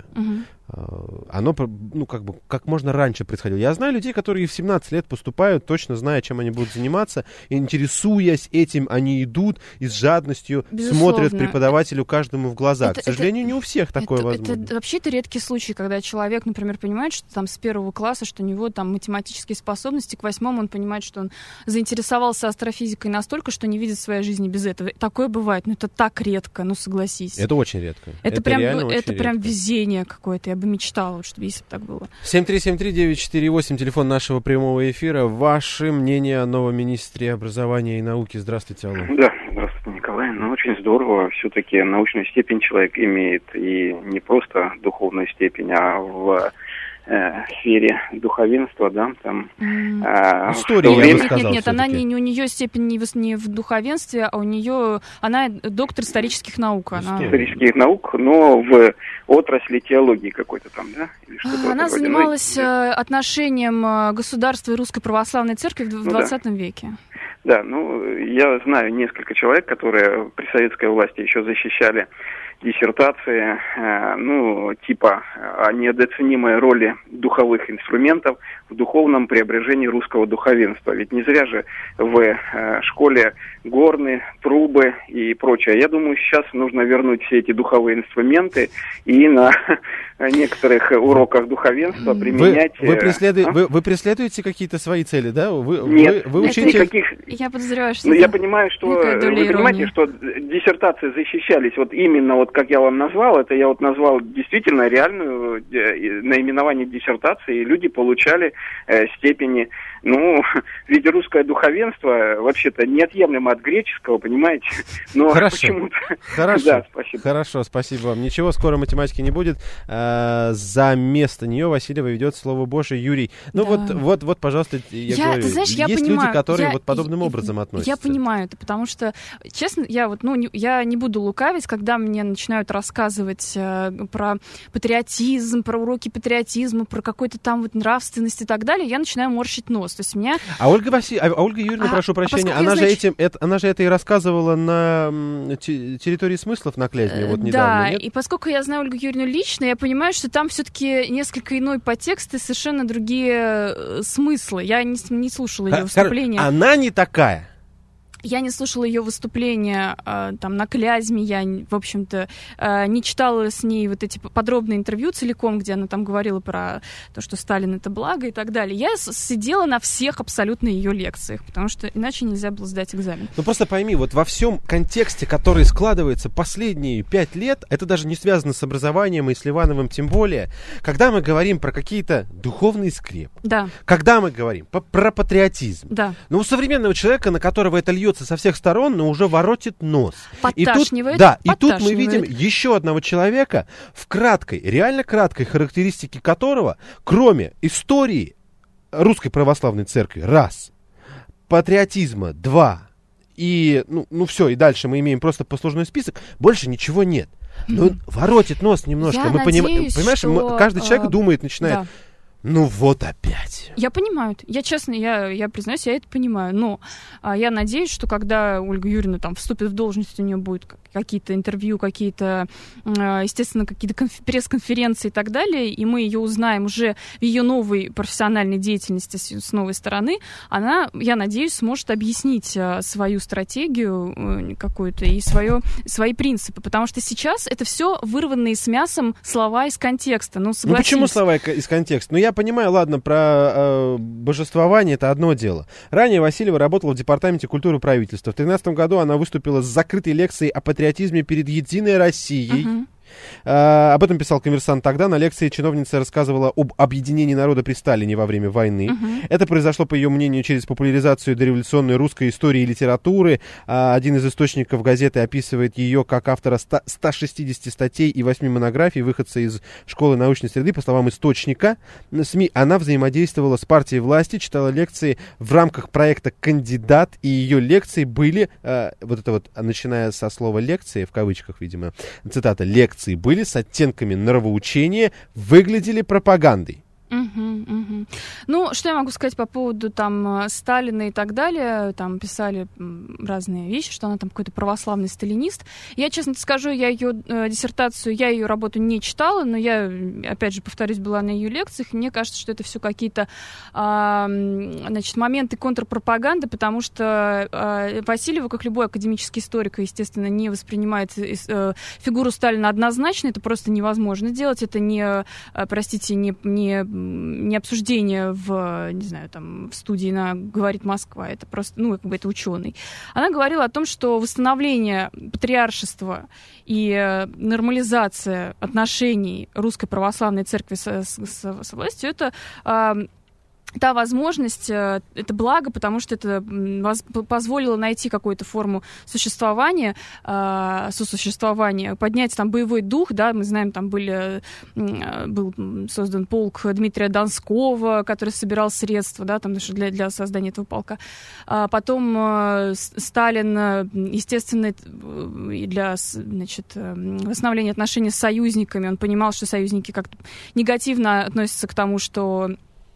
оно, ну, как можно раньше происходило. Я знаю людей, которые в 17 лет поступают, точно зная, чем они будут заниматься, и, интересуясь этим, они идут и с жадностью смотрят преподавателю каждому в глаза. К сожалению, не у всех такое возможно. Это вообще-то редкий случай, когда человек, например, понимает, что там с 1 класса, что у него там математические способности, к 8 он понимает, что он заинтересовался астрофизикой настолько, что не видит своей жизни без этого. Такое бывает, но это так редко, ну согласись. Это очень редко. Это прям везение какое-то. Я бы мечтала, чтобы если бы так было. 7373948, телефон нашего прямого эфира. Ваше мнение о новом министре образования и науки. Здравствуйте, алло. Да, здравствуйте, Николай. Ну, очень здорово. Все-таки научную степень человек имеет. И не просто духовную степень, а в сфере духовенства, да, там... История, я бы сказал, Нет, она у нее степень не в духовенстве, а у нее... Она доктор исторических наук. Исторических наук, но в отрасли теологии какой-то там, да? Или что-то она занималась отношением государства и Русской Православной Церкви в 20 веке. Да, ну, я знаю несколько человек, которые при советской власти еще защищали диссертации, ну, типа о недооценимой роли духовых инструментов в духовном преображении русского духовенства. Ведь не зря же в школе горны, трубы и прочее. Я думаю, сейчас нужно вернуть все эти духовые инструменты и на некоторых уроках духовенства применять... Вы преследуете какие-то свои цели, да? Нет, вы учите... никаких... Я подозреваю, что... Ну, я понимаю, что... Вы понимаете, что диссертации защищались вот именно вот как я вам назвал, это я вот назвал действительно реальную наименование диссертации, и люди получали степени. Ну, ведь русское духовенство вообще-то неотъемлемо от греческого, понимаете? Но почему-то... Хорошо. Да, спасибо. Хорошо, спасибо вам. Ничего, скоро математики не будет. За место нее Васильева ведет Слово Божие. Юрий, ну да. вот, пожалуйста, я говорю, ты знаешь, есть понимаю, люди, которые вот подобным образом относятся. Я понимаю это, потому что, честно, я не буду лукавить, когда мне начинают рассказывать про патриотизм, про уроки патриотизма, про какой-то там вот нравственность и так далее, я начинаю морщить нос. То есть у меня... Ольга Юрьевна, прошу прощения, она же это и рассказывала на территории смыслов на Клязьме вот недавно, нет? И поскольку я знаю Ольгу Юрьевну лично, я понимаю, что там все-таки несколько иной подтекст и совершенно другие смыслы. Я не слушала ее выступления. Она не такая. Я не слушала ее выступления там на Клязьме, я, в общем-то, не читала с ней вот эти подробные интервью целиком, где она там говорила про то, что Сталин — это благо и так далее. Я сидела на всех абсолютно ее лекциях, потому что иначе нельзя было сдать экзамен. Ну просто пойми, вот во всем контексте, который складывается последние 5 лет, это даже не связано с образованием и с Ливановым тем более, когда мы говорим про какие-то духовные скрепы, да. Когда мы говорим про патриотизм, да. Но у современного человека, на которого это льется бьется со всех сторон, но уже воротит нос. Подташнивает. И тут мы видим еще одного человека, реально краткой характеристике которого, кроме истории Русской Православной Церкви, раз, патриотизма, два, и, все, и дальше мы имеем просто послужной список, больше ничего нет. Но воротит нос немножко. Я надеюсь, понимаешь, каждый человек думает, начинает... Да. Вот опять. Я понимаю. Я честно, я признаюсь, я это понимаю. Но я надеюсь, что когда Ольга Юрьевна там вступит в должность, у нее будут какие-то интервью, естественно, какие-то пресс-конференции и так далее, и мы ее узнаем уже в ее новой профессиональной деятельности с новой стороны, она, я надеюсь, сможет объяснить свою стратегию какую-то и свои принципы. Потому что сейчас это все вырванные с мясом слова из контекста. Почему слова из контекста? Я понимаю, ладно, про божествование это одно дело. Ранее Васильева работала в Департаменте культуры правительства. В 2013 году она выступила с закрытой лекцией о патриотизме перед Единой Россией. Об этом писал «Коммерсант» тогда. На лекции чиновница рассказывала об объединении народа при Сталине во время войны. Это произошло, по ее мнению, через популяризацию дореволюционной русской истории и литературы. Один из источников газеты описывает ее как автора 160 статей и 8 монографий, выходца из школы научной среды. По словам источника СМИ, она взаимодействовала с партией власти, читала лекции в рамках проекта «Кандидат», и ее лекции были, начиная со слова «лекции», в кавычках, видимо, цитата, «лекции были с оттенками нравоучения, выглядели пропагандой». Что я могу сказать по поводу Сталина и так далее? Там писали разные вещи, что она там какой-то православный сталинист. Я, честно скажу, я ее диссертацию, я ее работу не читала, но я, опять же, повторюсь, была на ее лекциях. Мне кажется, что это все какие-то моменты контрпропаганды, потому что Васильева, как любой академический историк, естественно, не воспринимает фигуру Сталина однозначно. Это просто невозможно делать. Это не обсуждение в студии «Говорит Москва», это просто, это ученый. Она говорила о том, что восстановление патриаршества и нормализация отношений Русской Православной Церкви с властью, это та возможность, это благо, потому что это позволило найти какую-то форму сосуществования, поднять боевой дух, да, мы знаем, был создан полк Дмитрия Донского, который собирал средства, да, для создания этого полка. Потом Сталин, естественно, для, восстановления отношений с союзниками, он понимал, что союзники как-то негативно относятся к тому, что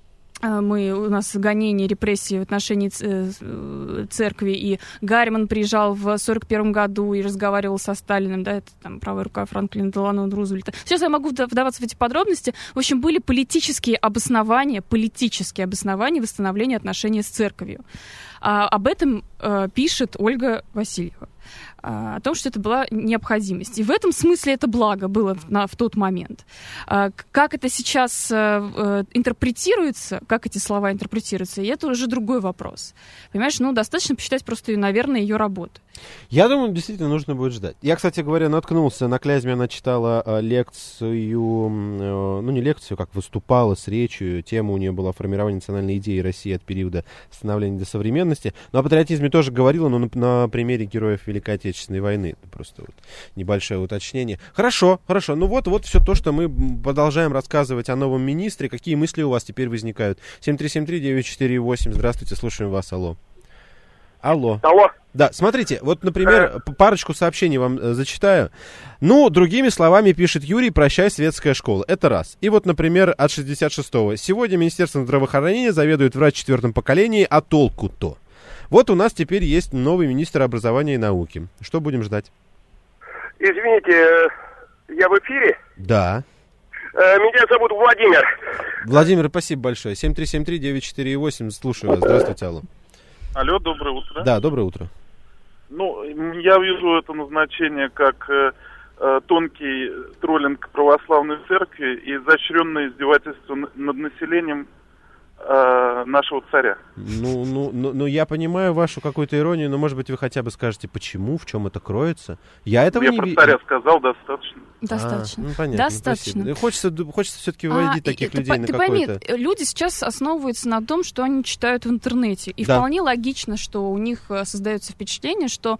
у нас гонения, репрессии в отношении церкви, и Гарриман приезжал в 1941 году и разговаривал со Сталиным, да, это правая рука Франклина Делано Рузвельта. Сейчас я могу вдаваться в эти подробности. В общем, были политические обоснования восстановления отношений с церковью. Об этом пишет Ольга Васильева. О том, что это была необходимость. И в этом смысле это благо было в тот момент. Как это сейчас интерпретируется, как эти слова интерпретируются, это уже другой вопрос. Понимаешь, достаточно посчитать просто, наверное, ее работу. Я думаю, действительно нужно будет ждать. Я, кстати говоря, наткнулся на Клязьме, она читала лекцию, не лекцию, как выступала с речью, тема у нее была «Формирование национальной идеи России от периода становления до современности». Но о патриотизме тоже говорила, но на примере героев Великой Отечественной войны. Просто небольшое уточнение. Хорошо. Вот все то, что мы продолжаем рассказывать о новом министре. Какие мысли у вас теперь возникают? 7373948. Здравствуйте, слушаем вас. Алло. Да, смотрите, например, парочку сообщений вам зачитаю. Другими словами, пишет Юрий, «Прощай, светская школа». Это раз. И например, от 66-го. «Сегодня Министерством здравоохранения заведует врач 4-м поколении, а толку-то?» У нас теперь есть новый министр образования и науки. Что будем ждать? Извините, я в эфире? Да. Меня зовут Владимир. Владимир, спасибо большое. 7373948, слушаю вас. Здравствуйте, алло. Алло, доброе утро. Да, доброе утро. Я вижу это назначение как тонкий троллинг православной церкви и изощренное издевательство над населением нашего царя. Ну, я понимаю вашу какую-то иронию, но, может быть, вы хотя бы скажете, почему, в чем это кроется? Я этого не вижу. Я про царя сказал, достаточно. Достаточно. Понятно, достаточно. Спасибо. Хочется все-таки выводить таких людей на какой-то... Ты пойми, люди сейчас основываются на том, что они читают в интернете. И вполне логично, что у них создается впечатление, что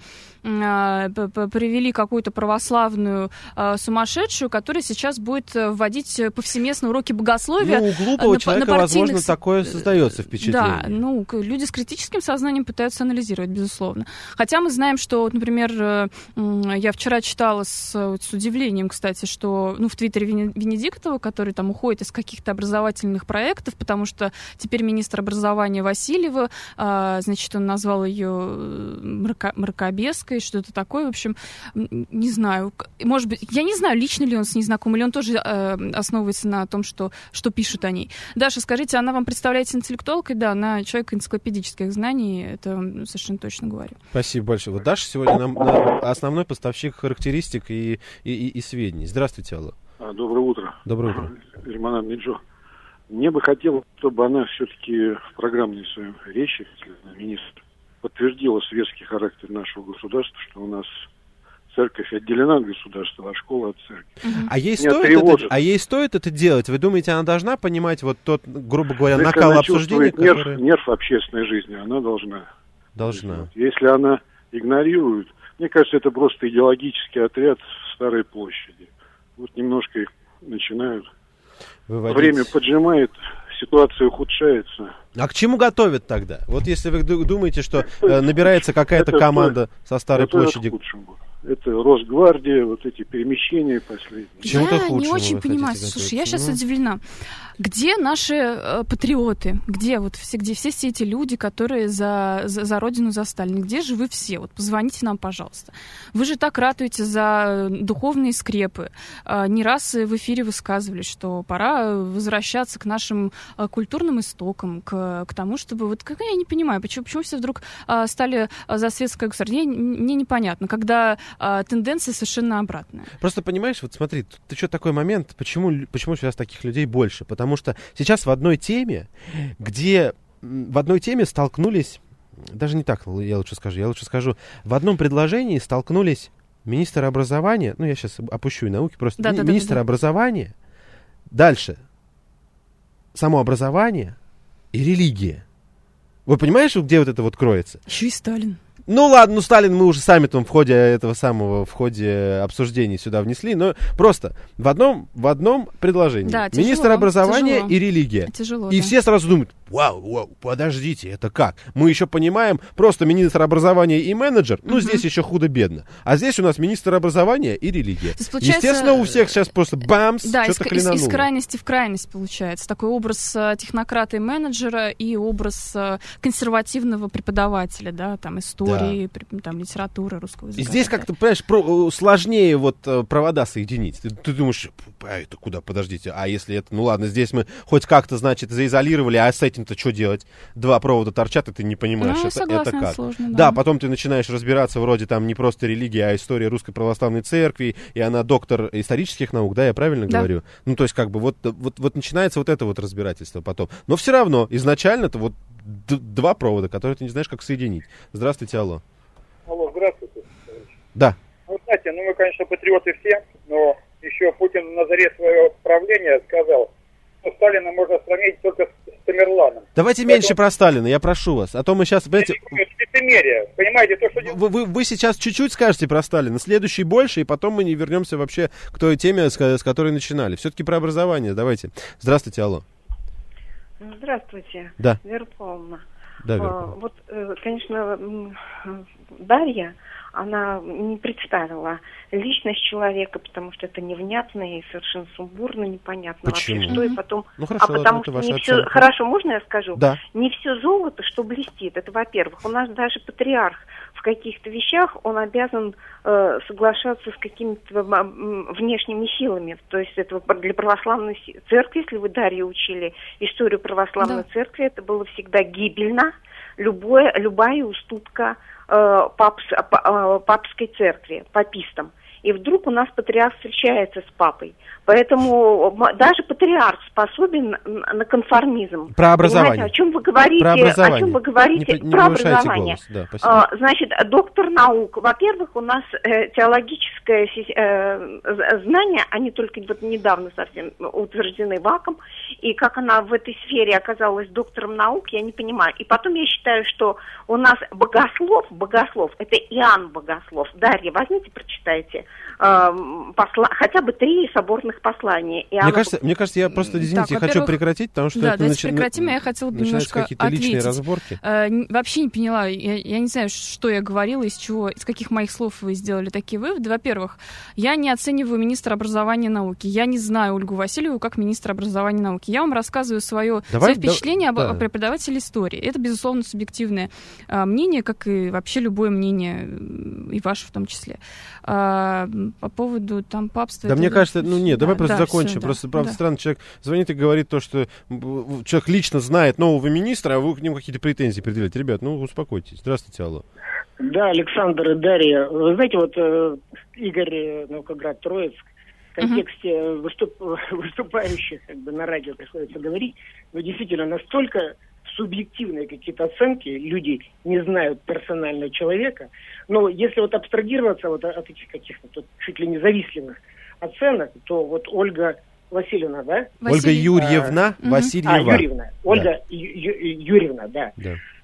привели какую-то православную сумасшедшую, которая сейчас будет вводить повсеместно уроки богословия. Ну, у глупого человека, возможно, такое создается впечатление. Да, люди с критическим сознанием пытаются анализировать, безусловно. Хотя мы знаем, что, например, я вчера читала с удивлением, кстати, что в Твиттере Венедиктова, который там уходит из каких-то образовательных проектов, потому что теперь министр образования Васильева, значит, он назвал ее мракобеской, что-то такое, в общем, не знаю. Может быть, я не знаю, лично ли он с ней знаком, или он тоже основывается на том, что пишут о ней. Даша, скажите, она вам представляется интеллектуалкой? Да, она человек энциклопедических знаний, это совершенно точно говорю. Спасибо большое. Вот Даша сегодня нам основной поставщик характеристик и сведений. Здравствуйте, алло. Доброе утро. Доброе утро. Лимонад Меджо. Мне бы хотелось, чтобы она все-таки в программной своей речи, министр, подтвердила светский характер нашего государства, что у нас церковь отделена от государства, а школа от церкви. А ей стоит это делать? Вы думаете, она должна понимать вот тот, грубо говоря, накал обсуждения? Нерв общественной жизни, она должна. Должна. Если она игнорирует, мне кажется, это просто идеологический отряд в Старой площади. Вот немножко их начинают. Время поджимает, ситуация ухудшается. А к чему готовят тогда? Вот если вы думаете, что набирается какая-то команда со Старой площади... Это Росгвардия, вот эти перемещения последние. Я не очень понимаю. Слушай, я сейчас удивлена. Где наши патриоты? Где все эти люди, которые за Родину, за Сталина? Где же вы все? Вот позвоните нам, пожалуйста. Вы же так ратуете за духовные скрепы. Не раз в эфире высказывали, что пора возвращаться к нашим культурным истокам, к тому, чтобы... Вот я не понимаю, почему все вдруг стали за светское государство? Мне непонятно, когда тенденция совершенно обратная. Просто понимаешь, вот смотри, тут еще такой момент, почему сейчас таких людей больше? Потому что сейчас в одной теме столкнулись, даже не так, я лучше скажу, в одном предложении столкнулись министр образования, я сейчас опущу и науки, просто министр образования, дальше само образование и религия. Вы понимаете, где вот это вот кроется? Еще и Сталин. Ну ладно, Сталин мы уже сами там в ходе обсуждений сюда внесли, но просто в одном предложении министр образования и религия. Тяжело, и все сразу думают, вау, подождите, это как? Мы еще понимаем, просто министр образования и менеджер, здесь еще худо-бедно. А здесь у нас министр образования и религия. Естественно, у всех сейчас просто бамс, что-то клянуло. Из крайности в крайность получается. Такой образ технократа и менеджера и образ консервативного преподавателя, да, там, истории, там, литературы, русского языка. И здесь как-то, понимаешь, сложнее провода соединить. Ты думаешь, это куда, подождите, а если это, ладно, здесь мы хоть как-то, значит, заизолировали, а с этим-то что делать? Два провода торчат, и ты не понимаешь, это как. Сложно, да, потом ты начинаешь разбираться, вроде там не просто религия, а история Русской Православной Церкви, и она доктор исторических наук, да, я правильно говорю? Ну, то есть, как бы, вот начинается вот это вот разбирательство потом. Но все равно, изначально-то вот два провода, которые ты не знаешь, как соединить. Здравствуйте, алло. Алло, здравствуйте. Да. Ну, знаете, мы, конечно, патриоты все, но еще Путин на заре своего правления сказал, что Сталина можно сравнить только с Тамерланом. Давайте меньше про Сталина, я прошу вас. А то мы сейчас, понимаете... Лицемерие, понимаете, то, что... Вы сейчас чуть-чуть скажете про Сталина, следующий больше, и потом мы не вернемся вообще к той теме, с которой начинали. Все-таки про образование, давайте. Здравствуйте, алло. Здравствуйте. Да. Вера Павловна. Да, Вера Павловна. Вот, конечно, Дарья, она не представила личность человека, потому что это невнятно и совершенно сумбурно, непонятно. Почему? Вообще, что и потом... Хорошо, потому что не все... Хорошо, можно я скажу? Да. Не все золото, что блестит. Это, во-первых. У нас даже патриарх в каких-то вещах, он обязан соглашаться с какими-то внешними силами. То есть это для православной церкви, если вы, Дарья, учили историю православной церкви, это было всегда гибельно. Любая уступка папской церкви, папистам. и вдруг у нас патриарх встречается с папой. Поэтому даже патриарх способен на конформизм. Про образование. Понимаете, о чем вы говорите? Про о чем вы говорите? Не про образование. Голос. Да, значит, доктор наук. Во-первых, у нас теологическое знание, они только вот недавно совсем утверждены ВАКом, и как она в этой сфере оказалась доктором наук, я не понимаю. И потом я считаю, что у нас богослов, это Иоанн Богослов. Дарья, возьмите, прочитайте хотя бы 3 соборных послания. Мне кажется, я просто, извините, хочу прекратить, потому что давайте прекратим, я хотела бы немножко какие-то личные разборки. Вообще не поняла, я не знаю, что я говорила, из каких моих слов вы сделали такие выводы. Во-первых, я не оцениваю министра образования и науки. Я не знаю Ольгу Васильеву как министра образования и науки. Я вам рассказываю свое впечатление об преподавателе истории. Это, безусловно, субъективное мнение, как и вообще любое мнение, и ваше в том числе. По поводу там папства... Да, мне кажется, давай просто закончим. Все, просто, правда, странно, человек звонит и говорит то, что человек лично знает нового министра, а вы к нему какие-то претензии предъявляете. Ребят, успокойтесь. Здравствуйте, алло. Да, Александр и Дарья. Вы знаете, вот Игорь Наукоград Троицк, в контексте выступающих на радио приходится говорить, но действительно настолько субъективные какие-то оценки, люди не знают персонально человека, но если вот абстрагироваться вот от этих каких-то чуть ли не завистливых оценок, то вот Ольга Васильевна, да? Ольга Юрьевна Васильева. Юрьевна. Ольга Юрьевна, да.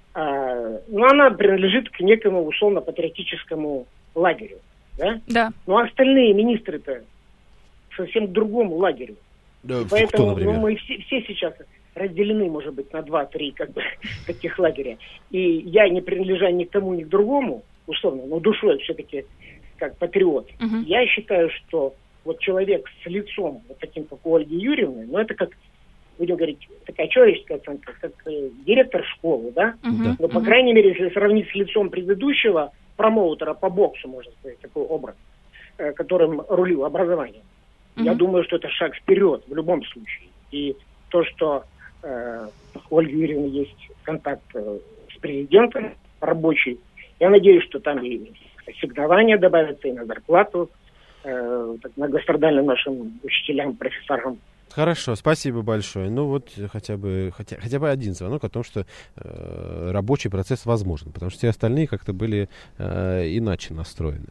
Она принадлежит к некому условно-патриотическому лагерю, да? Да. Но остальные министры-то совсем к другому лагерю. Да, поэтому мы все сейчас разделены, может быть, на 2-3 таких лагеря. И я, не принадлежа ни к тому, ни к другому, условно, но душой все-таки как патриот, я считаю, что вот человек с лицом вот таким, как у Ольги Юрьевны, это как, будем говорить, такая человеческая оценка, как директор школы, да? Но, по крайней мере, если сравнить с лицом предыдущего промоутера по боксу, можно сказать, такой образ, которым рулил образованием, я думаю, что это шаг вперед в любом случае. И то, что у Ольги Юрьевны есть контакт с президентом рабочий, я надеюсь, что там и ассигнования добавятся, и на зарплату многострадальным нашим учителям, профессорам. Хорошо, спасибо большое. Хотя бы один звонок о том, что рабочий процесс возможен, потому что все остальные как-то были иначе настроены.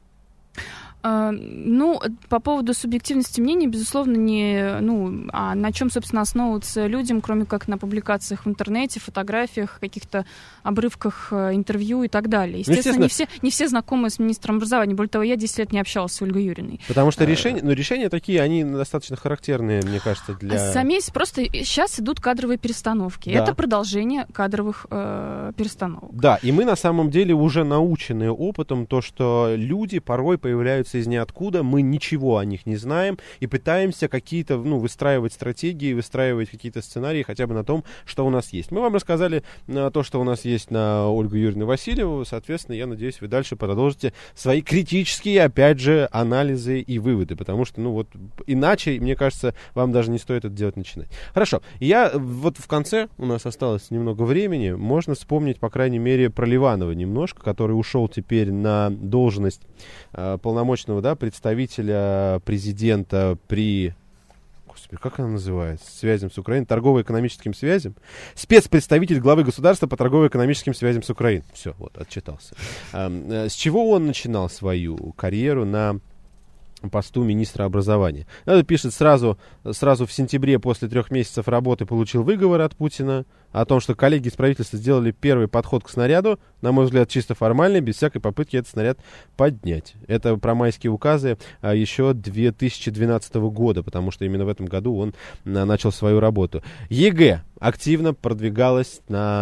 По поводу субъективности мнений, безусловно, а на чем, собственно, основываться людям, кроме как на публикациях в интернете, фотографиях, каких-то обрывках интервью и так далее. Естественно, не все знакомы с министром образования. Более того, я 10 лет не общалась с Ольгой Юрьевной. Потому что решения такие, они достаточно характерные, мне кажется, для... Просто сейчас идут кадровые перестановки. Да. Это продолжение кадровых перестановок. Да, и мы на самом деле уже научены опытом, то, что люди порой появляются из ниоткуда, мы ничего о них не знаем и пытаемся какие-то, выстраивать стратегии, выстраивать какие-то сценарии хотя бы на том, что у нас есть. Мы вам рассказали то, что у нас есть на Ольгу Юрьевну Васильеву, соответственно, я надеюсь, вы дальше продолжите свои критические, опять же, анализы и выводы, потому что, иначе, мне кажется, вам даже не стоит это делать начинать. Хорошо, я вот в конце, у нас осталось немного времени, можно вспомнить, по крайней мере, про Ливанова немножко, который ушел теперь на должность полномочного представителя президента при... Господи, как она называется? Связям с Украиной, торгово-экономическим связям. Спецпредставитель главы государства по торгово-экономическим связям с Украиной. Все, отчитался. С чего он начинал свою карьеру на посту министра образования? Это пишет сразу в сентябре после 3 месяцев работы получил выговор от Путина о том, что коллеги из правительства сделали первый подход к снаряду, на мой взгляд, чисто формальный, без всякой попытки этот снаряд поднять. Это про майские указы еще 2012 года, потому что именно в этом году он начал свою работу. ЕГЭ активно продвигалась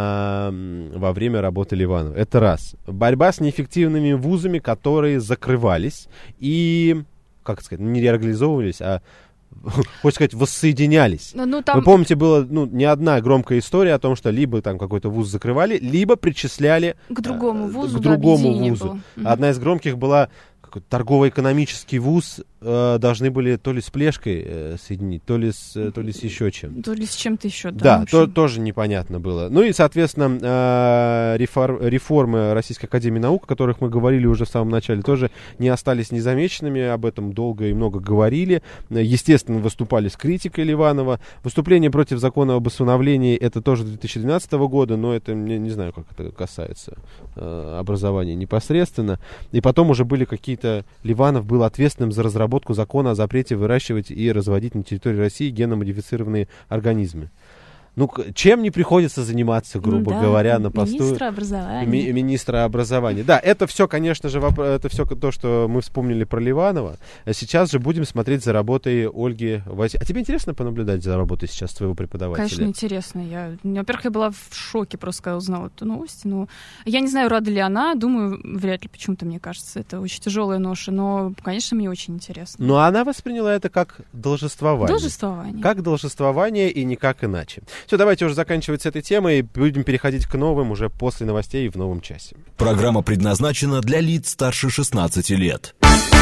во время работы Ливанова. Это раз. Борьба с неэффективными вузами, которые закрывались и, не реорганизовывались, а хочется сказать, воссоединялись. Вы помните, была не одна громкая история о том, что либо там какой-то вуз закрывали, либо причисляли к другому вузу. Одна из громких была, торгово-экономический вуз должны были то ли с Плешкой соединить, то ли с еще чем. То ли с чем-то еще, да. Да, тоже непонятно было. Ну и, соответственно, реформы Российской академии наук, о которых мы говорили уже в самом начале, тоже не остались незамеченными. Об этом долго и много говорили. Естественно, выступали с критикой Ливанова. Выступление против закона об усыновлении — это тоже 2012 года, но это, не знаю, как это касается образования непосредственно. И потом уже были какие-то... Ливанов был ответственным за разработку закона о запрете выращивать и разводить на территории России генно-модифицированные организмы. Ну, чем не приходится заниматься, грубо говоря, на посту министра образования. Да, это все, конечно же, это все то, что мы вспомнили про Ливанова. Сейчас же будем смотреть за работой Ольги Васильевны. А тебе интересно понаблюдать за работой сейчас твоего преподавателя? Конечно, интересно. Во-первых, я была в шоке просто, когда узнала эту новость. Но я не знаю, рада ли она. Думаю, вряд ли, почему-то, мне кажется. Это очень тяжелая ноша. Но, конечно, мне очень интересно. Но она восприняла это как должествование. Должествование. Как должествование и никак иначе. Все, давайте уже заканчивать с этой темой. Будем переходить к новым уже после новостей в новом часе. Программа предназначена для лиц старше 16 лет.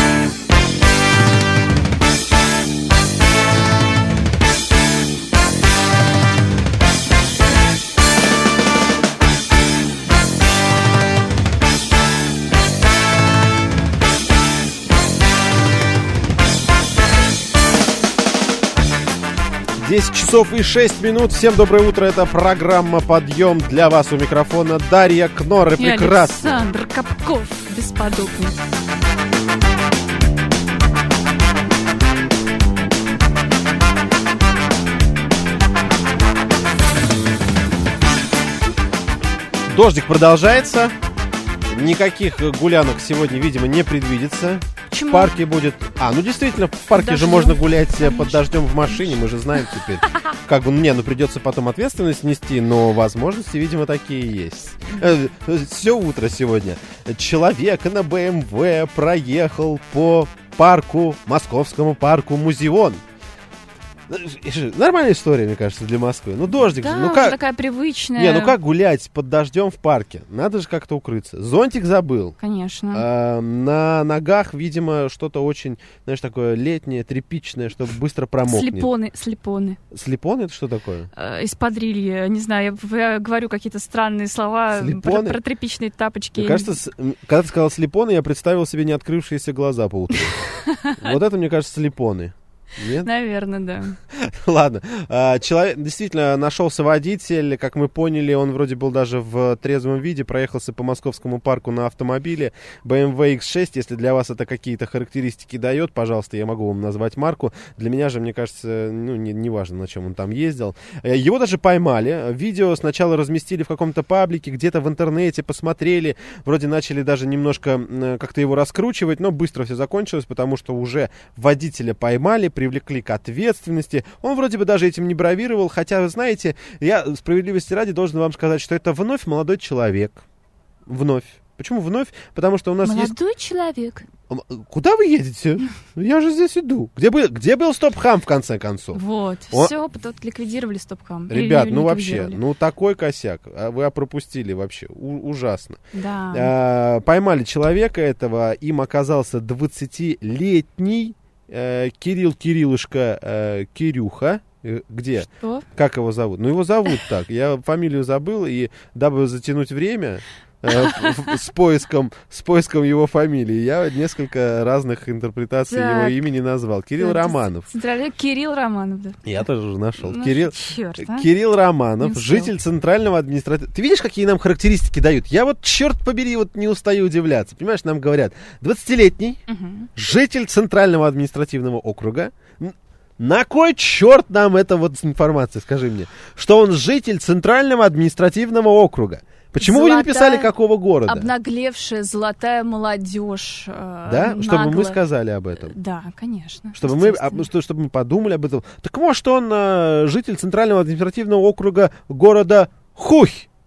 Десять часов и 6 минут. Всем доброе утро. Это программа «Подъем». Для вас у микрофона Дарья Кнор. И прекрасно. Александр Капков. Бесподобный. Дождик продолжается. Никаких гулянок сегодня, видимо, не предвидится. Почему? В парке будет... действительно, в парке же можно гулять под дождем в машине, мы же знаем теперь. Придется потом ответственность нести, но возможности, видимо, такие есть. Все утро сегодня. Человек на БМВ проехал по парку, московскому парку Музеон. Нормальная история, мне кажется, для Москвы. Дождик да, же. Такая привычная. Как гулять под дождем в парке? Надо же как-то укрыться. Зонтик забыл. Конечно. На ногах, видимо, что-то очень, такое летнее, тряпичное, чтобы быстро промокнет. Слепоны. Слепоны — это что такое? Из подрилья. Не знаю, я говорю какие-то странные слова про тряпичные тапочки. Мне кажется, когда ты сказал слепоны, я представил себе не открывшиеся глаза по утру. Вот это, мне кажется, слепоны. Нет? Наверное, да. Ладно. Человек, действительно, нашелся водитель. Как мы поняли, он вроде был даже в трезвом виде. Проехался по московскому парку на автомобиле BMW X6. Если для вас это какие-то характеристики дает, пожалуйста, я могу вам назвать марку. Для меня же, мне кажется, не важно, на чем он там ездил. Его даже поймали. Видео сначала разместили в каком-то паблике, где-то в интернете, посмотрели. Вроде начали даже немножко как-то его раскручивать, но быстро все закончилось, потому что уже водителя поймали, привлекли к ответственности. Он вроде бы даже этим не бравировал, хотя, вы знаете, я справедливости ради должен вам сказать, что это вновь молодой человек. Вновь. Почему вновь? Потому что у нас молодой человек. Куда вы едете? Я же здесь иду. Где был стоп-хам, в конце концов? Вот, все, потом ликвидировали стоп-хам. Ребят, вообще, такой косяк. Вы пропустили вообще. Ужасно. Да. Поймали человека этого, им оказался 20-летний Кирилл Кириллушка Кирюха. Где? Что? Как его зовут? Его зовут так. Я фамилию забыл, и дабы затянуть время с поиском его фамилии, я несколько разных интерпретаций его имени назвал. Кирилл Романов. Кирилл Романов, да. Я тоже уже нашел. Черт, Кирилл Романов, житель Центрального административного... Ты видишь, какие нам характеристики дают? Я черт побери, не устаю удивляться. Понимаешь, нам говорят, 20-летний, житель Центрального административного округа. На кой черт нам эта информация, скажи мне? Что он житель Центрального административного округа. Почему вы не написали, какого города? Обнаглевшая золотая молодежь. Да? Чтобы мы сказали об этом. Да, конечно. Чтобы мы подумали об этом. Так может, он житель Центрального административного округа города Хуй?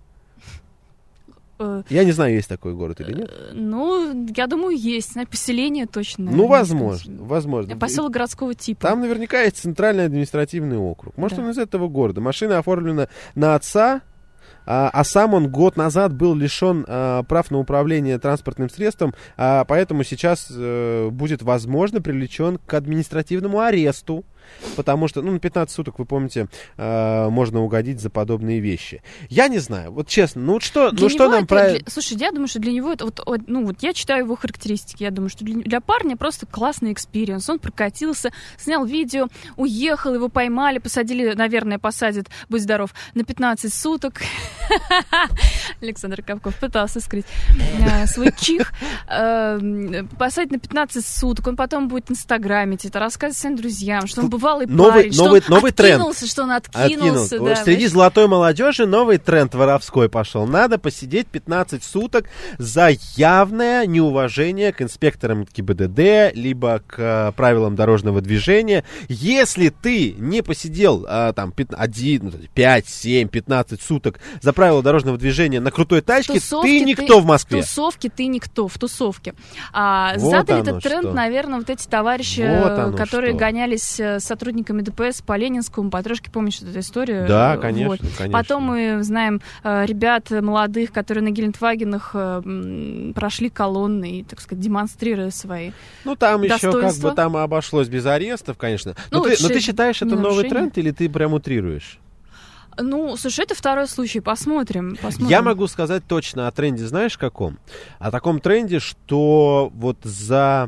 Я не знаю, есть такой город или нет. Я думаю, есть. Поселение точно. Возможно. Поселок городского типа. Там наверняка есть Центральный административный округ. Может, он из этого города. Машина оформлена на отца. а сам он год назад был лишен прав на управление транспортным средством, поэтому сейчас будет, возможно, привлечен к административному аресту. Потому что, на 15 суток, вы помните, можно угодить за подобные вещи. Я не знаю, вот честно, что нам правильно... Слушай, я думаю, что для него это вот я читаю его характеристики, я думаю, что для парня просто классный экспириенс. Он прокатился, снял видео, уехал, его поймали, посадили, наверное, посадят, будь здоров, на 15 суток. Александр Кавков пытался скрыть свой чих. Посадить на 15 суток, он потом будет инстаграмить это, рассказывать своим друзьям, что он бывалый парень, что он откинулся, что он откинулся. Да, среди золотой молодежи новый тренд воровской пошел. Надо посидеть 15 суток за явное неуважение к инспекторам ГИБДД, либо к правилам дорожного движения. Если ты не посидел 5, 7, 15 суток за правила дорожного движения на крутой тачке, ты никто в Москве. В тусовке ты никто, в тусовке. Задали этот тренд, наверное, вот эти товарищи, которые гонялись с сотрудниками ДПС по Ленинскому, по Трошке, помнишь эту историю? Да, конечно, конечно. Потом мы знаем ребят молодых, которые на Гелендвагенах прошли колонны и, так сказать, демонстрируя свои там достоинства. Еще как бы там обошлось без арестов, конечно. Но ты считаешь, это новый тренд или ты прям утрируешь? Слушай, это второй случай, посмотрим. Я могу сказать точно о тренде, знаешь, каком? О таком тренде, что вот за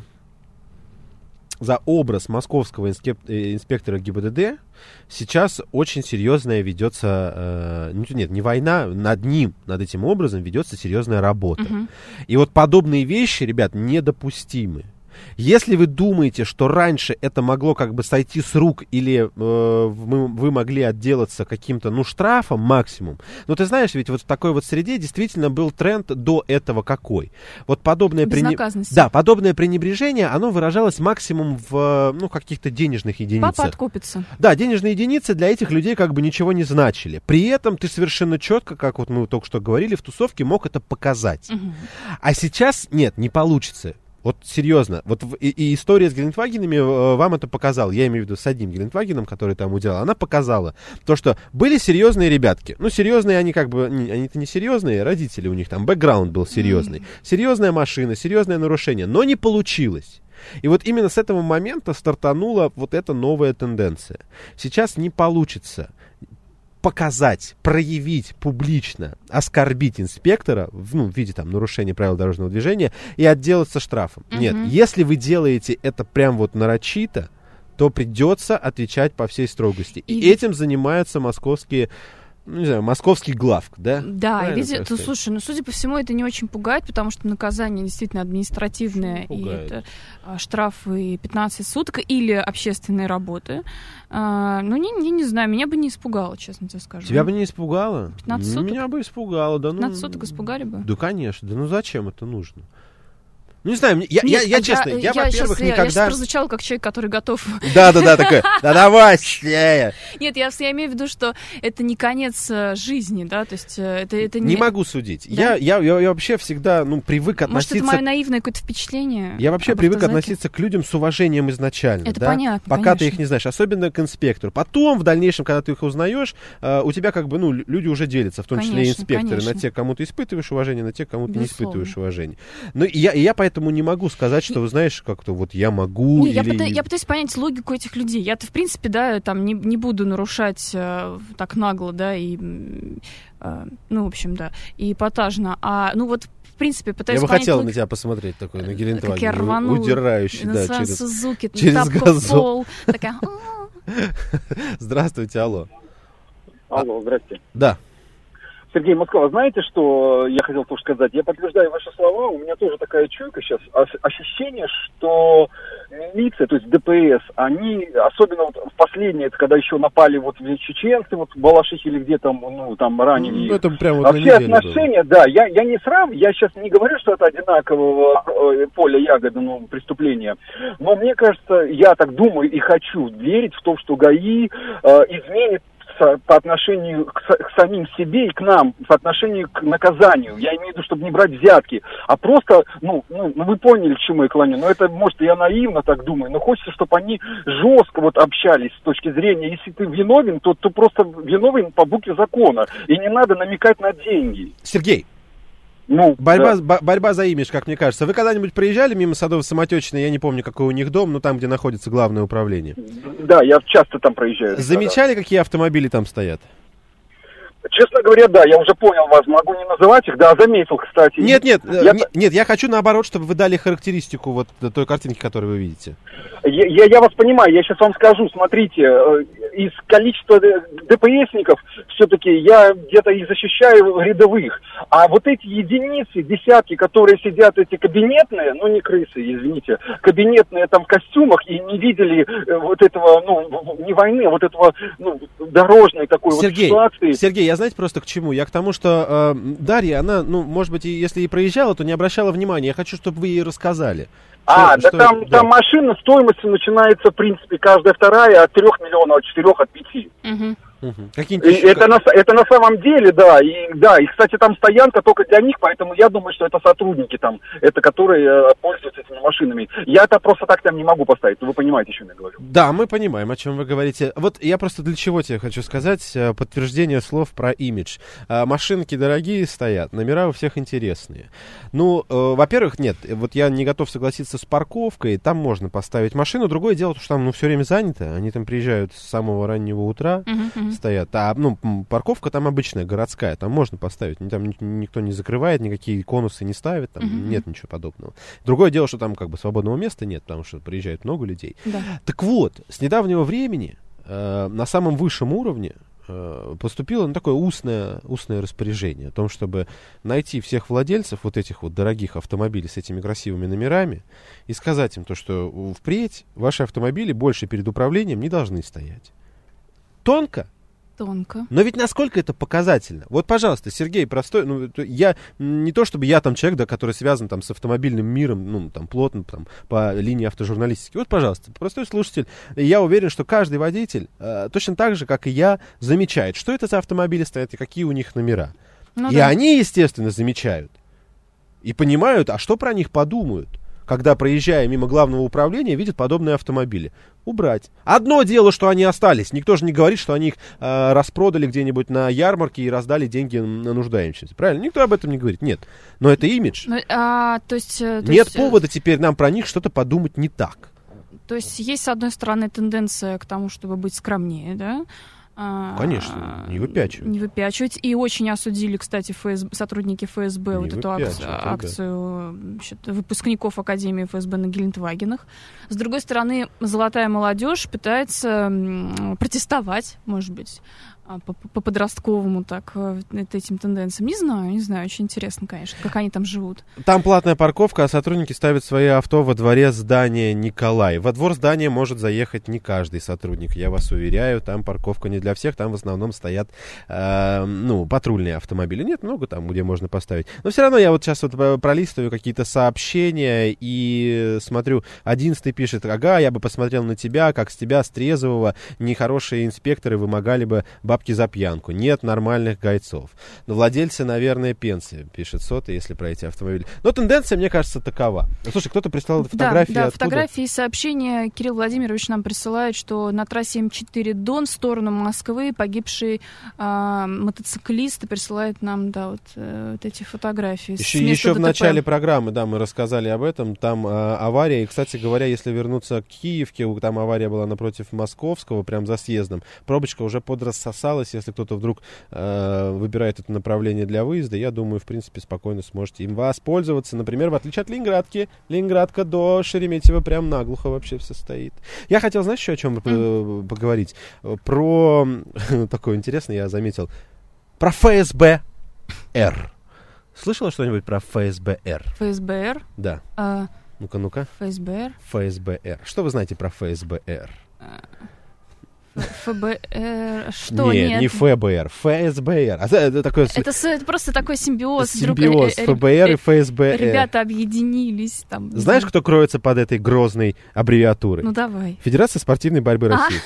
образ московского инспектора ГИБДД сейчас очень серьезная ведется, не война, над этим образом ведется серьезная работа. И вот подобные вещи, ребят, недопустимы. Если вы думаете, что раньше это могло как бы сойти с рук или вы могли отделаться каким-то, штрафом максимум, ты знаешь, ведь вот в такой вот среде действительно был тренд до этого какой. Вот подобное подобное пренебрежение, оно выражалось максимум в, каких-то денежных единицах. Папа откупится. Да, денежные единицы для этих людей как бы ничего не значили. При этом ты совершенно четко, как вот мы только что говорили, в тусовке мог это показать. А сейчас нет, не получится. Вот серьезно, вот и история с Гелендвагенами вам это показала. Я имею в виду с одним Гелендвагеном, который там уделал. Она показала то, что были серьезные ребятки. Серьезные они как бы, они-то не серьезные, родители у них там, бэкграунд был серьезный. Серьезная машина, серьезное нарушение, но не получилось. И вот именно с этого момента стартанула вот эта новая тенденция. Сейчас не получится показать, проявить публично, оскорбить инспектора в виде нарушения правил дорожного движения и отделаться штрафом. Нет, если вы делаете это прям вот нарочито, то придется отвечать по всей строгости. И этим занимаются московский главк, да? Да, слушай, судя по всему, это не очень пугает, потому что наказание действительно административное, и это штрафы 15 суток или общественные работы. Не знаю, меня бы не испугало, честно тебе скажу. Тебя бы не испугало? 15 суток? Меня бы испугало, да. 15 суток испугали бы? Да, конечно, да зачем это нужно? Не знаю, я честно, я во-первых, никогда... Я сейчас прозвучала как человек, который готов... Да, такой, давай, Нет, я имею в виду, что это не конец жизни, да, то есть это не... Не могу судить. Да? Я вообще всегда, привык относиться... Может, это мое наивное какое-то впечатление? Я вообще привык относиться к людям с уважением изначально, это да? Понятно, пока конечно. Ты их не знаешь, особенно к инспектору. Потом, в дальнейшем, когда ты их узнаешь, у тебя как бы, люди уже делятся, в том числе и инспекторы, на тех, кому ты испытываешь уважение, на тех, кому ты не испытываешь уважение. Я поэтому не могу сказать, что, вы знаешь, как-то вот я могу... Я пытаюсь понять логику этих людей. Я-то, в принципе, да, там не буду нарушать так нагло, да, и, в общем, да, и эпатажно. В принципе, пытаюсь понять... Я бы хотела на тебя посмотреть такой, на Гелендваген. Как я рванула. Удирающий, да, через Сузуки, через газон. Такая... Здравствуйте, алло. Алло, здрасте. Да. Сергей, Москва, знаете, что я хотел тоже сказать? Я подтверждаю ваши слова, у меня тоже такая чуйка сейчас, ощущение, что милиция, то есть ДПС, они, особенно вот в последнее, это когда еще напали вот чеченцы, вот в Балашихе или где там, там ранили. Это прямо вот все отношения, было. Да, я не я сейчас не говорю, что это одинакового поля ягоды, преступления, но мне кажется, я так думаю и хочу верить в то, что ГАИ изменит относиться по отношению к самим себе и к нам, по отношению к наказанию. Я имею в виду, чтобы не брать взятки, а просто, вы поняли, к чему я клоню. Но это, может, я наивно так думаю, но хочется, чтобы они жестко вот общались с точки зрения, если ты виновен, то просто виновен по букве закона. И не надо намекать на деньги. Сергей. Борьба за имидж, как мне кажется. Вы когда-нибудь проезжали мимо Садово-Самотечной? Я не помню, какой у них дом, но там, где находится главное управление. Да, я часто там проезжаю. Замечали, какие автомобили там стоят? Честно говоря, да, я уже понял вас, могу не называть их, да, заметил, кстати. Нет, я хочу наоборот, чтобы вы дали характеристику вот той картинки, которую вы видите. Я вас понимаю, я сейчас вам скажу, смотрите, из количества ДПСников все-таки я где-то их защищаю рядовых, а вот эти единицы, десятки, которые сидят, эти кабинетные, не крысы, извините, кабинетные там в костюмах и не видели вот этого, не войны, а вот этого, дорожной такой ситуации. Сергей, я знаете просто к чему? Я к тому, что Дарья, она, может быть, если и проезжала, то не обращала внимания. Я хочу, чтобы вы ей рассказали. Там машина стоимостью начинается, в принципе, каждая вторая от 3 миллионов, от 4, от 5. Это на самом деле, да. И, кстати, там стоянка только для них, поэтому я думаю, что это сотрудники там, которые пользуются этими машинами. Я это просто так там не могу поставить, вы понимаете, о чем я говорю. Да, мы понимаем, о чем вы говорите. Вот я просто для чего тебе хочу сказать, подтверждение слов про имидж. Машинки дорогие стоят, номера у всех интересные. Во-первых, нет, вот я не готов согласиться с парковкой, там можно поставить машину. Другое дело, что там, все время занято, они там приезжают с самого раннего утра, стоят. А парковка там обычная, городская, там можно поставить, там никто не закрывает, никакие конусы не ставит, там нет ничего подобного. Другое дело, что там свободного места нет, потому что приезжает много людей. Да. Так вот, с недавнего времени на самом высшем уровне поступило такое устное распоряжение о том, чтобы найти всех владельцев вот этих вот дорогих автомобилей с этими красивыми номерами и сказать им то, что впредь ваши автомобили больше перед управлением не должны стоять. Тонко? Тонко. Но ведь насколько это показательно? Вот, пожалуйста, Сергей, простой, я не то чтобы я там человек, который связан там с автомобильным миром, плотно по линии автожурналистики. Вот, пожалуйста, простой слушатель. Я уверен, что каждый водитель точно так же, как и я, замечает, что это за автомобили стоят и какие у них номера. Они, естественно, замечают и понимают, а что про них подумают, когда, проезжая мимо главного управления, видят подобные автомобили. Убрать. Одно дело, что они остались. Никто же не говорит, что они их распродали где-нибудь на ярмарке и раздали деньги на нуждающимся. Правильно? Никто об этом не говорит. Нет. Но это имидж. Нет повода теперь нам про них что-то подумать не так. То есть есть, с одной стороны, тенденция к тому, чтобы быть скромнее, да? Конечно, не выпячивать. Не выпячивать. И очень осудили, кстати, сотрудники ФСБ вот эту акцию выпускников Академии ФСБ на Гелендвагенах. С другой стороны, золотая молодежь пытается протестовать, может быть, по подростковому так этим тенденциям. Не знаю, очень интересно, конечно, как они там живут. Там платная парковка, а сотрудники ставят свои авто во дворе здания Николай. Во двор здания может заехать не каждый сотрудник, я вас уверяю, там парковка не для всех, там в основном стоят патрульные автомобили. Нет, много там, где можно поставить. Но все равно я вот сейчас пролистываю какие-то сообщения и смотрю, 11-й пишет: ага, я бы посмотрел на тебя, как с тебя, с трезвого, нехорошие инспекторы вымогали бы бабки за пьянку. Нет нормальных гайцов. Но владельцы, наверное, пенсия, пишет Сота, если про эти автомобили. Но тенденция, мне кажется, такова. Слушай, кто-то прислал фотографии. Да, фотографии и сообщения. Кирилл Владимирович нам присылает, что на трассе М4 Дон в сторону Москвы погибший мотоциклист, и присылает нам, вот эти фотографии. Еще в начале программы, мы рассказали об этом. Там авария. И, кстати говоря, если вернуться к Киевке, там авария была напротив Московского, прям за съездом. Пробочка уже подрассосалась. Если кто-то вдруг выбирает это направление для выезда, я думаю, в принципе, спокойно сможете им воспользоваться. Например, в отличие от Ленинградки. Ленинградка до Шереметьево прям наглухо вообще все стоит. Я хотел, знаешь, еще о чем поговорить? Про... Такое интересное, я заметил. Про ФСБ-Р. Слышала что-нибудь про ФСБ-Р? ФСБ-Р? Да. Ну-ка. ФСБ-Р? ФСБ-Р. Что вы знаете про ФСБ-Р? ФБР, что? Нет, не ФБР, ФСБР. Это просто такой симбиоз. Симбиоз ФБР и ФСБР. Ребята объединились. Там, знаешь, кто кроется под этой грозной аббревиатурой? Ну, давай. Федерация спортивной борьбы России.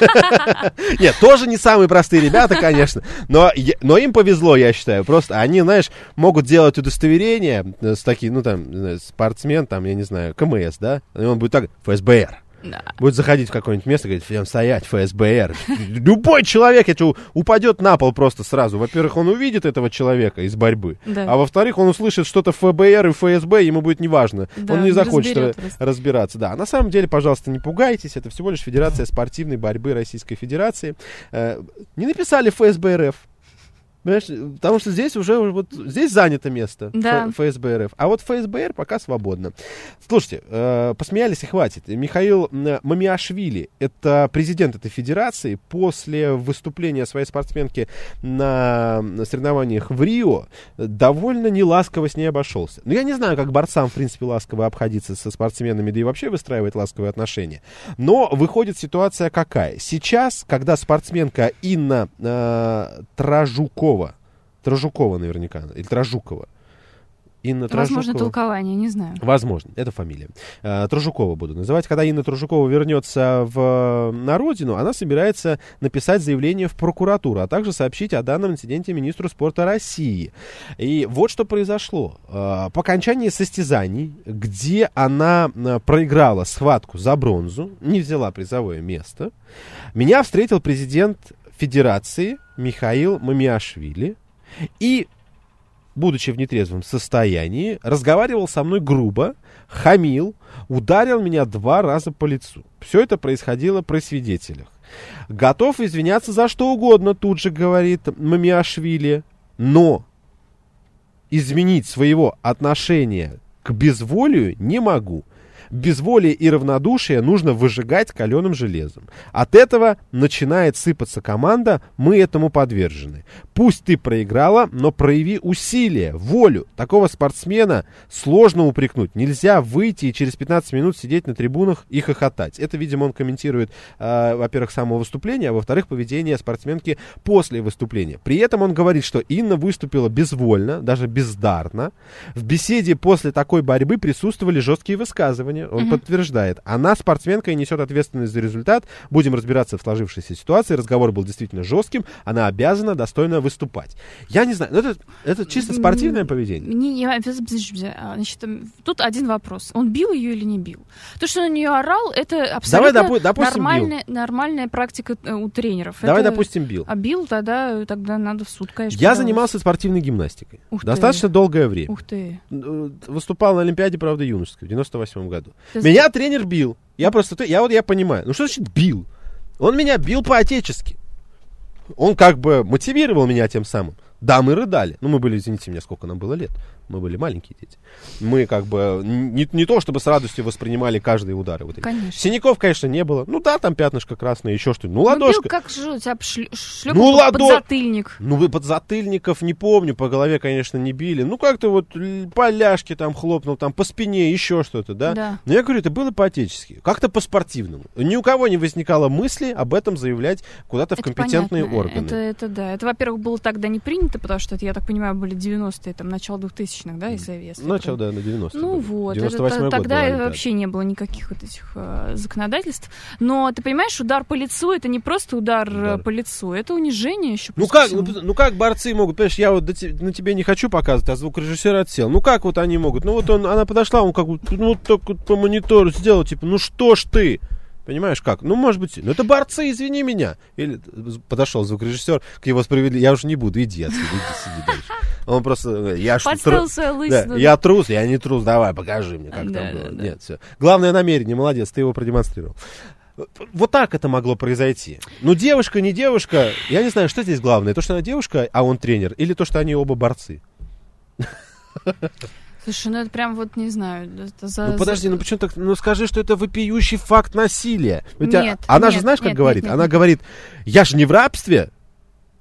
Нет, тоже не самые простые ребята, конечно, но им повезло, я считаю. Просто они, знаешь, могут делать удостоверение с таким, ну, там, спортсмен, там, я не знаю, КМС, да? И он будет так, ФСБР. Да. Будет заходить в какое-нибудь место и говорить, всем стоять, ФСБР. Любой человек упадет на пол просто сразу. Во-первых, он увидит этого человека из борьбы, а во-вторых, он услышит что-то ФБР и ФСБ, ему будет неважно. Да, он не захочет разбираться. Да. А на самом деле, пожалуйста, не пугайтесь, это всего лишь Федерация спортивной борьбы Российской Федерации. Не написали ФСБ РФ. Понимаешь? Потому что здесь уже вот здесь занято место ФСБ РФ, а вот ФСБР пока свободно. Слушайте, посмеялись и хватит. Михаил Мамиашвили, это президент этой федерации, после выступления своей спортсменки на соревнованиях в Рио довольно неласково с ней обошелся. Ну, я не знаю, как борцам, в принципе, ласково обходиться со спортсменами, да и вообще выстраивать ласковые отношения. Но выходит ситуация какая? Сейчас, когда спортсменка Инна Тражукова наверняка, или Тражукова. Инна Тражукова. Возможно, толкование, не знаю. Возможно, это фамилия. Тражукова буду называть. Когда Инна Тражукова вернется на родину, она собирается написать заявление в прокуратуру, а также сообщить о данном инциденте министру спорта России. И вот что произошло. По окончании состязаний, где она проиграла схватку за бронзу, не взяла призовое место, меня встретил президент Федерации Михаил Мамиашвили и, будучи в нетрезвом состоянии, разговаривал со мной грубо, хамил, ударил меня 2 раза по лицу. Все это происходило при свидетелях. Готов извиняться за что угодно, тут же говорит Мамиашвили, но изменить своего отношения к безволию не могу. Безволие и равнодушие нужно выжигать каленым железом. От этого начинает сыпаться команда, мы этому подвержены. Пусть ты проиграла, но прояви усилие, волю. Такого спортсмена сложно упрекнуть. Нельзя выйти и через 15 минут сидеть на трибунах и хохотать. Это, видимо, он комментирует, во-первых, само выступление, а во-вторых, поведение спортсменки после выступления. При этом он говорит, что Инна выступила безвольно, даже бездарно. В беседе после такой борьбы присутствовали жесткие высказывания. Он подтверждает. Она спортсменка и несет ответственность за результат. Будем разбираться в сложившейся ситуации. Разговор был действительно жестким. Она обязана достойно выступать. Я не знаю. Это чисто спортивное поведение? Значит, тут один вопрос. Он бил ее или не бил? То, что он на нее орал, это абсолютно нормальная практика у тренеров. Давай, допустим, бил. А бил, тогда надо в суд, конечно. Я занимался спортивной гимнастикой. Достаточно долгое время. Ух ты. Выступал на Олимпиаде, правда, юношеской в 98 году. Меня тренер бил. Я понимаю. Ну что значит бил? Он меня бил по-отечески. Он как бы мотивировал меня тем самым. Да, мы рыдали. Ну, мы были, извините меня, сколько нам было лет. Мы были маленькие дети. Мы как бы не то, чтобы с радостью воспринимали каждые удары. Вот конечно. Синяков, конечно, не было. Ну да, там пятнышко красное, еще что-нибудь. Ну, ладошка. Бил, как же у тебя шлепнул подзатыльник. Ну, подзатыльников не помню, по голове, конечно, не били. Ну, как-то вот по ляжке там хлопнул, там по спине, еще что-то, да? Но я говорю, это было по-отечески, как-то по-спортивному. Ни у кого не возникало мысли об этом заявлять куда-то в компетентные органы. Это, во-первых, было тогда не принято, потому что, я так понимаю, были 90-е, там, начало 2000-х, да, если начал, да, на 90-е. Ну вот, тогда вообще не было никаких вот этих законодательств. Но ты понимаешь, удар по лицу — это не просто удар по лицу, это унижение еще. Ну как борцы могут, понимаешь, я вот на тебе не хочу показывать, а звукорежиссер отсел. Ну как вот они могут? Ну вот она подошла, он как вот, ну вот так вот по монитору сделал, типа, ну что ж ты? Понимаешь, как? Ну, может быть, ну это борцы, извини меня. Или подошел звукорежиссер к его справедливости. Я уже не буду, иди отсюда, сиди дальше. Он просто... Подставил свою лысину. Я трус, я не трус, давай, покажи мне, как там было. Нет, все. Главное намерение, молодец, ты его продемонстрировал. Вот так это могло произойти. Ну, девушка, не девушка, я не знаю, что здесь главное. То, что она девушка, а он тренер, или то, что они оба борцы. Слушай, ну это прям вот не знаю. Ну подожди, ну почему так? Ну скажи, что это вопиющий факт насилия. Ведь она же, знаешь, как говорит? Она говорит, я же не в рабстве.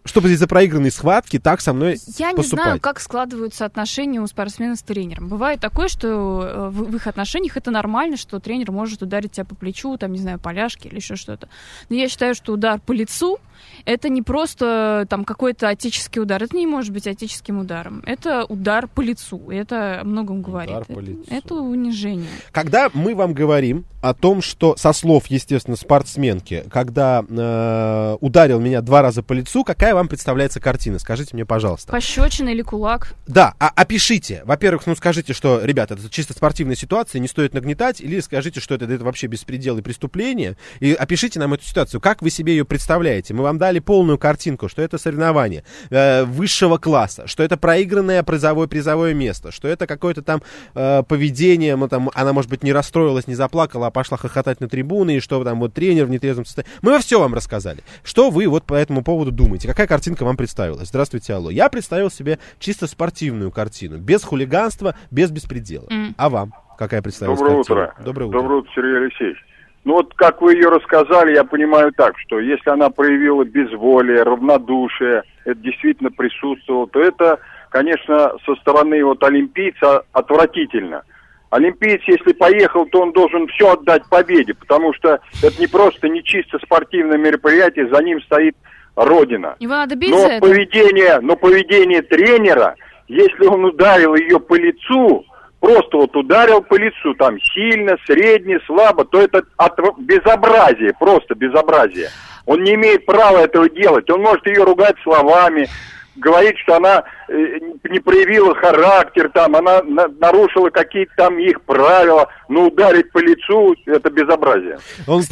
чтобы из-за проигранной схватки так со мной Я поступать? не знаю, как складываются отношения у спортсмена с тренером. Бывает такое, что в их отношениях это нормально, что тренер может ударить тебя по плечу, там, не знаю, по ляжке или еще что-то. Но я считаю, что удар по лицу — это не просто там какой-то отеческий удар. Это не может быть отеческим ударом. Это удар по лицу. Это о многом говорит. Это унижение. Когда мы вам говорим о том, что, со слов, естественно, спортсменки, когда ударил меня 2 раза по лицу, какая вам представляется картина? Скажите мне, пожалуйста. Пощечина или кулак? Да, опишите. Во-первых, скажите, что, ребята, это чисто спортивная ситуация, не стоит нагнетать, или скажите, что это вообще беспредел и преступление, и опишите нам эту ситуацию. Как вы себе ее представляете? Мы вам дали полную картинку, что это соревнование высшего класса, что это проигранное призовое место, что это какое-то там поведение, она, может быть, не расстроилась, не заплакала, а пошла хохотать на трибуны, и что там вот тренер в нетрезвом состоянии. Мы все вам рассказали. Что вы вот по этому поводу думаете? Какая картинка вам представилась? Здравствуйте, алло. Я представил себе чисто спортивную картину, без хулиганства, без беспредела. А вам какая представилась картина? Доброе утро. Доброе утро, Сергей Алексеевич. Ну вот, как вы ее рассказали, я понимаю так, что если она проявила безволие, равнодушие, это действительно присутствовало, то это, конечно, со стороны вот олимпийца отвратительно. Олимпиец, если поехал, то он должен все отдать победе, потому что это не просто не чисто спортивное мероприятие, за ним стоит Родина. Его надо бить за это. Поведение тренера, если он ударил ее по лицу, просто вот ударил по лицу, там сильно, средне, слабо, то это безобразие, просто безобразие. Он не имеет права этого делать, он может ее ругать словами, говорить, что она не проявила характер, там, она нарушила какие-то там их правила, но ударить по лицу — это безобразие.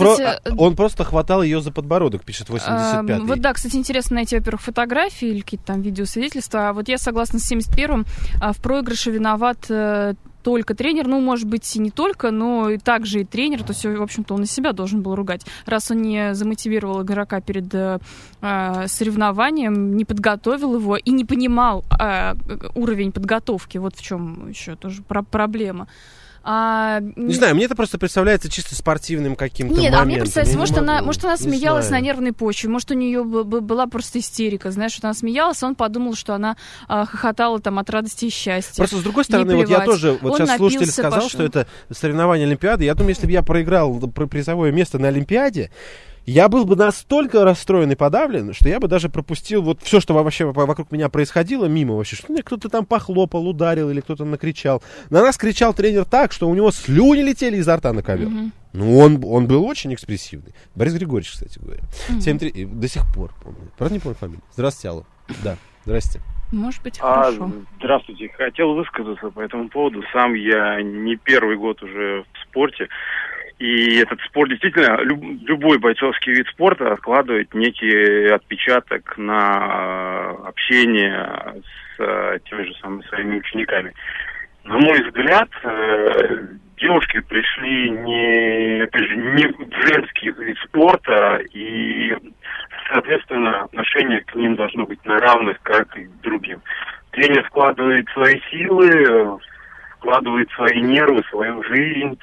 Он просто хватал ее за подбородок, пишет 85-й. Вот да, кстати, интересно найти, во-первых, фотографии или какие-то там видеосвидетельства. А вот я согласна с 71-м, в проигрыше виноват только тренер, может быть, и не только, но и также и тренер, то есть, в общем-то, он и себя должен был ругать. Раз он не замотивировал игрока перед соревнованием, не подготовил его и не понимал уровень подготовки, вот в чем еще тоже проблема. Не знаю, мне это просто представляется чисто спортивным каким-то моментом. Нет, мне представляется, может, она смеялась на нервной почве, может, у нее была просто истерика, знаешь, что она смеялась, он подумал, что она хохотала там от радости и счастья. Просто, с другой стороны, вот я тоже, вот сейчас слушатель сказал, что это соревнование Олимпиады, я думаю, если бы я проиграл призовое место на Олимпиаде, я был бы настолько расстроен и подавлен, что я бы даже пропустил вот все, что вообще вокруг меня происходило, мимо вообще. Что мне кто-то там похлопал, ударил или кто-то накричал. На нас кричал тренер так, что у него слюни летели изо рта на ковер. Ну, он был очень экспрессивный. Борис Григорьевич, кстати говоря. 7-3, до сих пор помню. Правда не помню фамилию? Здравствуйте, алло. Да, здрасте. Может быть, хорошо. Здравствуйте. Хотел высказаться по этому поводу. Сам я не первый год уже в спорте. И этот спорт действительно, любой бойцовский вид спорта откладывает некий отпечаток на общение с теми же самыми своими учениками. На мой взгляд, девушки пришли не в женский вид спорта, и, соответственно, отношение к ним должно быть на равных, как и к другим. Тренер вкладывает свои силы, вкладывает свои нервы, свою жизнь.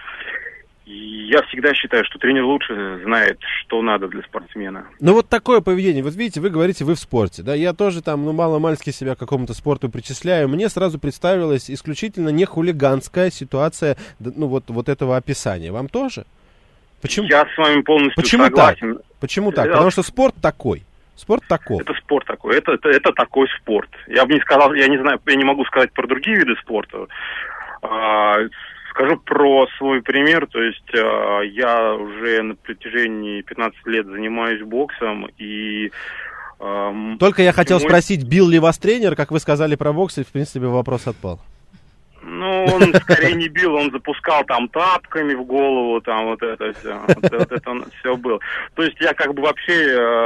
И я всегда считаю, что тренер лучше знает, что надо для спортсмена. Ну вот такое поведение. Вот видите, вы говорите, вы в спорте. Да, я тоже там, мало-мальски себя к какому-то спорту причисляю. Мне сразу представилась исключительно не хулиганская ситуация, вот этого описания. Вам тоже? Почему? Я с вами полностью согласен. Почему так? Потому что спорт такой. Спорт такой. Это спорт такой. Это такой спорт. Я бы не сказал, я не знаю, я не могу сказать про другие виды спорта. Скажу про свой пример, то есть я уже на протяжении 15 лет занимаюсь боксом, и... Только я хотел спросить, бил ли вас тренер, как вы сказали про бокс, и в принципе вопрос отпал. Ну, он скорее не бил, он запускал там тапками в голову, там вот это все, вот это все было. То есть я как бы вообще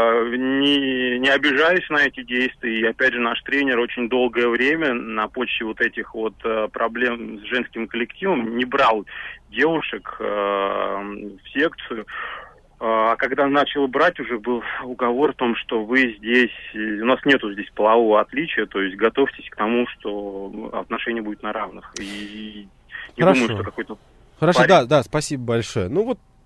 не обижаюсь на эти действия, и опять же наш тренер очень долгое время на почве вот этих вот проблем с женским коллективом не брал девушек в секцию. А когда начал брать, уже был уговор о том, что вы здесь, у нас нету здесь полового отличия, то есть готовьтесь к тому, что отношения будут на равных. И не думаю, что какой-то... Хорошо, да, спасибо большое. Ну вот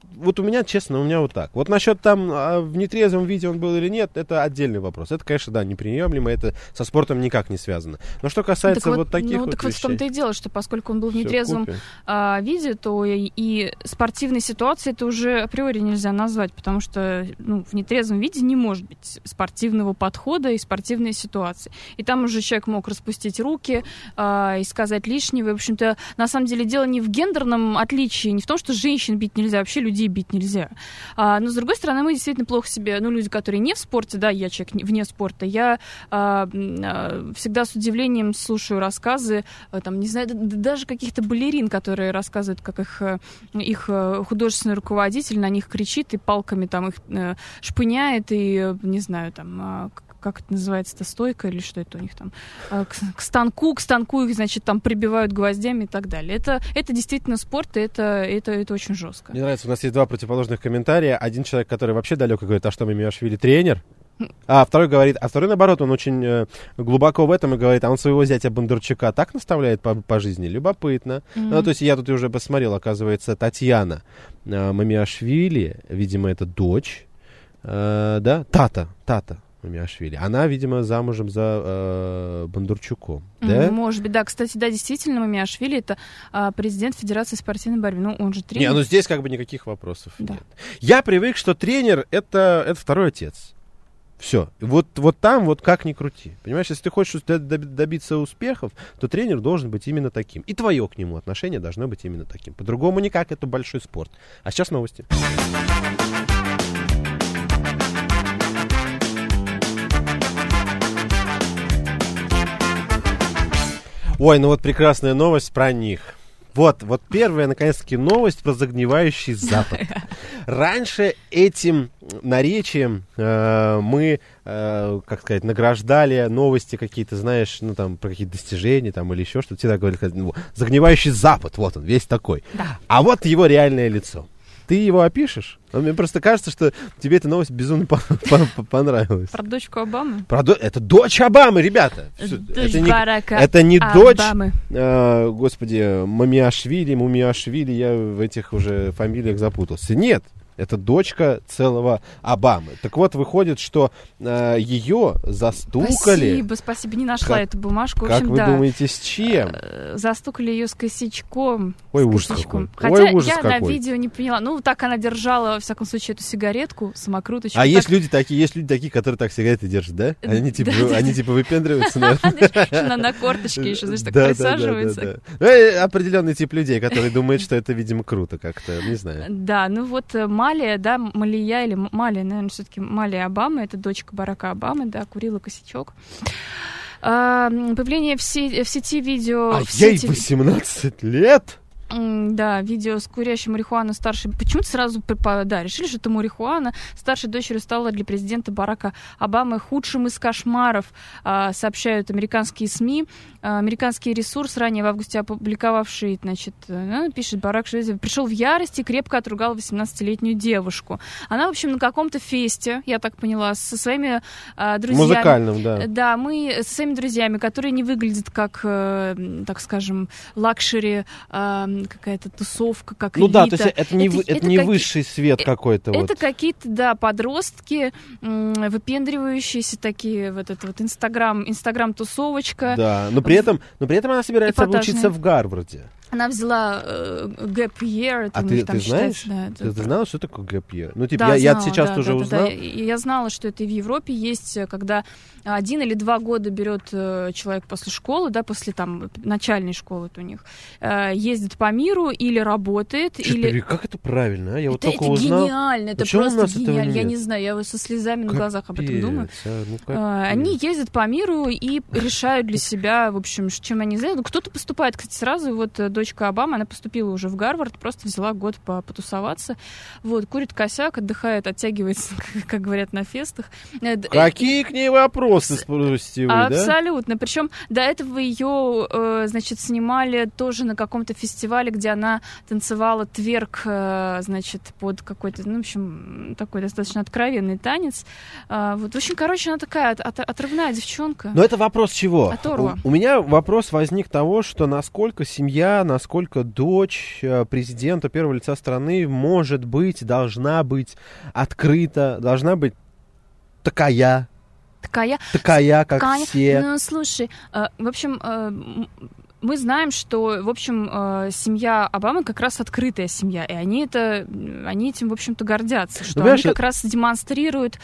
вот у меня, честно, у меня вот так. Вот насчет там, в нетрезвом виде он был или нет, это отдельный вопрос. Это, конечно, да, неприемлемо, это со спортом никак не связано. Но что касается вот таких вот так вот в том-то и дело, что поскольку он был в нетрезвом виде, то и спортивной ситуации это уже априори нельзя назвать, потому что в нетрезвом виде не может быть спортивного подхода и спортивной ситуации. И там уже человек мог распустить руки и сказать лишнего. И, в общем-то, на самом деле дело не в гендерном отличии, не в том, что женщин бить нельзя, вообще людей бить нельзя. Но, с другой стороны, мы действительно плохо себе, люди, которые не в спорте, да, я человек вне спорта, я всегда с удивлением слушаю рассказы, там, не знаю, даже каких-то балерин, которые рассказывают, как их художественный руководитель на них кричит и палками там их шпыняет, и, не знаю, там, как это называется, стойка или что это у них там, к станку их, значит, там прибивают гвоздями и так далее. Это действительно спорт, и это очень жестко. Мне нравится, у нас есть два противоположных комментария. Один человек, который вообще далеко говорит, а что Мамиашвили тренер? А второй говорит, второй наоборот, он очень глубоко в этом и говорит, а он своего зятя Бондарчука так наставляет по жизни? Любопытно. То есть я тут уже посмотрел, оказывается, Татьяна Мамиашвили, видимо, это дочь, да, Тата Мамиашвили. Она, видимо, замужем за Бондарчуком. Да? Может быть, да. Кстати, да, действительно, Мамиашвили — это президент Федерации спортивной борьбы. Он же тренер. Не, здесь как бы никаких вопросов нет. Я привык, что тренер — это второй отец. Все. Вот там вот как ни крути. Понимаешь, если ты хочешь добиться успехов, то тренер должен быть именно таким. И твое к нему отношение должно быть именно таким. По-другому никак, это большой спорт. А сейчас новости. Ой, вот прекрасная новость про них. Вот первая, наконец-таки, новость про загнивающий Запад. Раньше этим наречием мы, как сказать, награждали новости какие-то, знаешь, там, про какие-то достижения там, или еще что-то. Всегда говорили, загнивающий Запад, вот он, весь такой. Да. А вот его реальное лицо. Ты его опишешь? Мне просто кажется, что тебе эта новость безумно понравилась. Про дочку Обамы? Это дочь Обамы, ребята. Дочь Барака Обамы. Это не дочь, господи, Мумиашвили, я в этих уже фамилиях запутался. Нет. Это дочка целого Обамы. Так вот, выходит, что ее застукали... Спасибо, не нашла эту бумажку. Как вы думаете, с чем? Застукали ее с косячком. Ой, ужас какой. Хотя я на видео не поняла. Так она держала, во всяком случае, эту сигаретку, самокруточку. А есть люди такие, которые так сигареты держат, да? Они типа выпендриваются. На корточке еще, знаешь, так присаживаются. Определенный тип людей, которые думают, что это, видимо, круто как-то, не знаю. Да, Малия, наверное, все-таки Малия Обама, это дочка Барака Обамы, да, курила косячок. Появление в сети видео... ей 18 лет? Да, видео с курящей марихуаной старшей... Почему-то сразу, решили, что это марихуана. Старшей дочерью стала для президента Барака Обамы худшим из кошмаров, сообщают американские СМИ. Американский ресурс, ранее в августе опубликовавший, пишет, Барак пришел в ярость и крепко отругал 18-летнюю девушку. Она, в общем, на каком-то фесте, я так поняла, со своими друзьями. Музыкальным, да. Да, мы со своими друзьями, которые не выглядят как, так скажем, лакшери, какая-то тусовка, как элита. Да, то есть это не высший свет какой-то. Это какие-то, да, подростки, выпендривающиеся такие, это Инстаграм-тусовочка. Да, но при этом она собирается учиться в Гарварде. Она взяла gap year. А ты знаешь? Да, ты знала, что такое gap year? Я сейчас тоже узнал. Да. Я знала, что это и в Европе есть, когда 1 или 2 года берет человек после школы, да, после там начальной школы у них, ездит по миру или работает. Как это правильно, а? Я это узнал. Гениально, это просто гениально. Я не знаю, я со слезами на глазах об этом думаю. Они ездят по миру и решают для себя, в общем, чем они заняты. Кто-то поступает, кстати, сразу, дочка Обамы, она поступила уже в Гарвард, просто взяла год потусоваться. Курит косяк, отдыхает, оттягивается, как говорят, на фестах. Какие к ней вопросы, спросите вы, да? Абсолютно. Причем до этого ее, снимали тоже на каком-то фестивале, где она танцевала тверк, под какой-то, в общем, такой достаточно откровенный танец. В общем, она такая отрывная девчонка. Но это вопрос чего? Оторва. У меня вопрос возник того, что насколько семья, насколько дочь президента первого лица страны может быть, должна быть открыта, должна быть такая, как все. Ну, слушай, в общем... Мы знаем, что, в общем, семья Обамы как раз открытая семья, и они этим, в общем-то, гордятся, что они как раз демонстрируют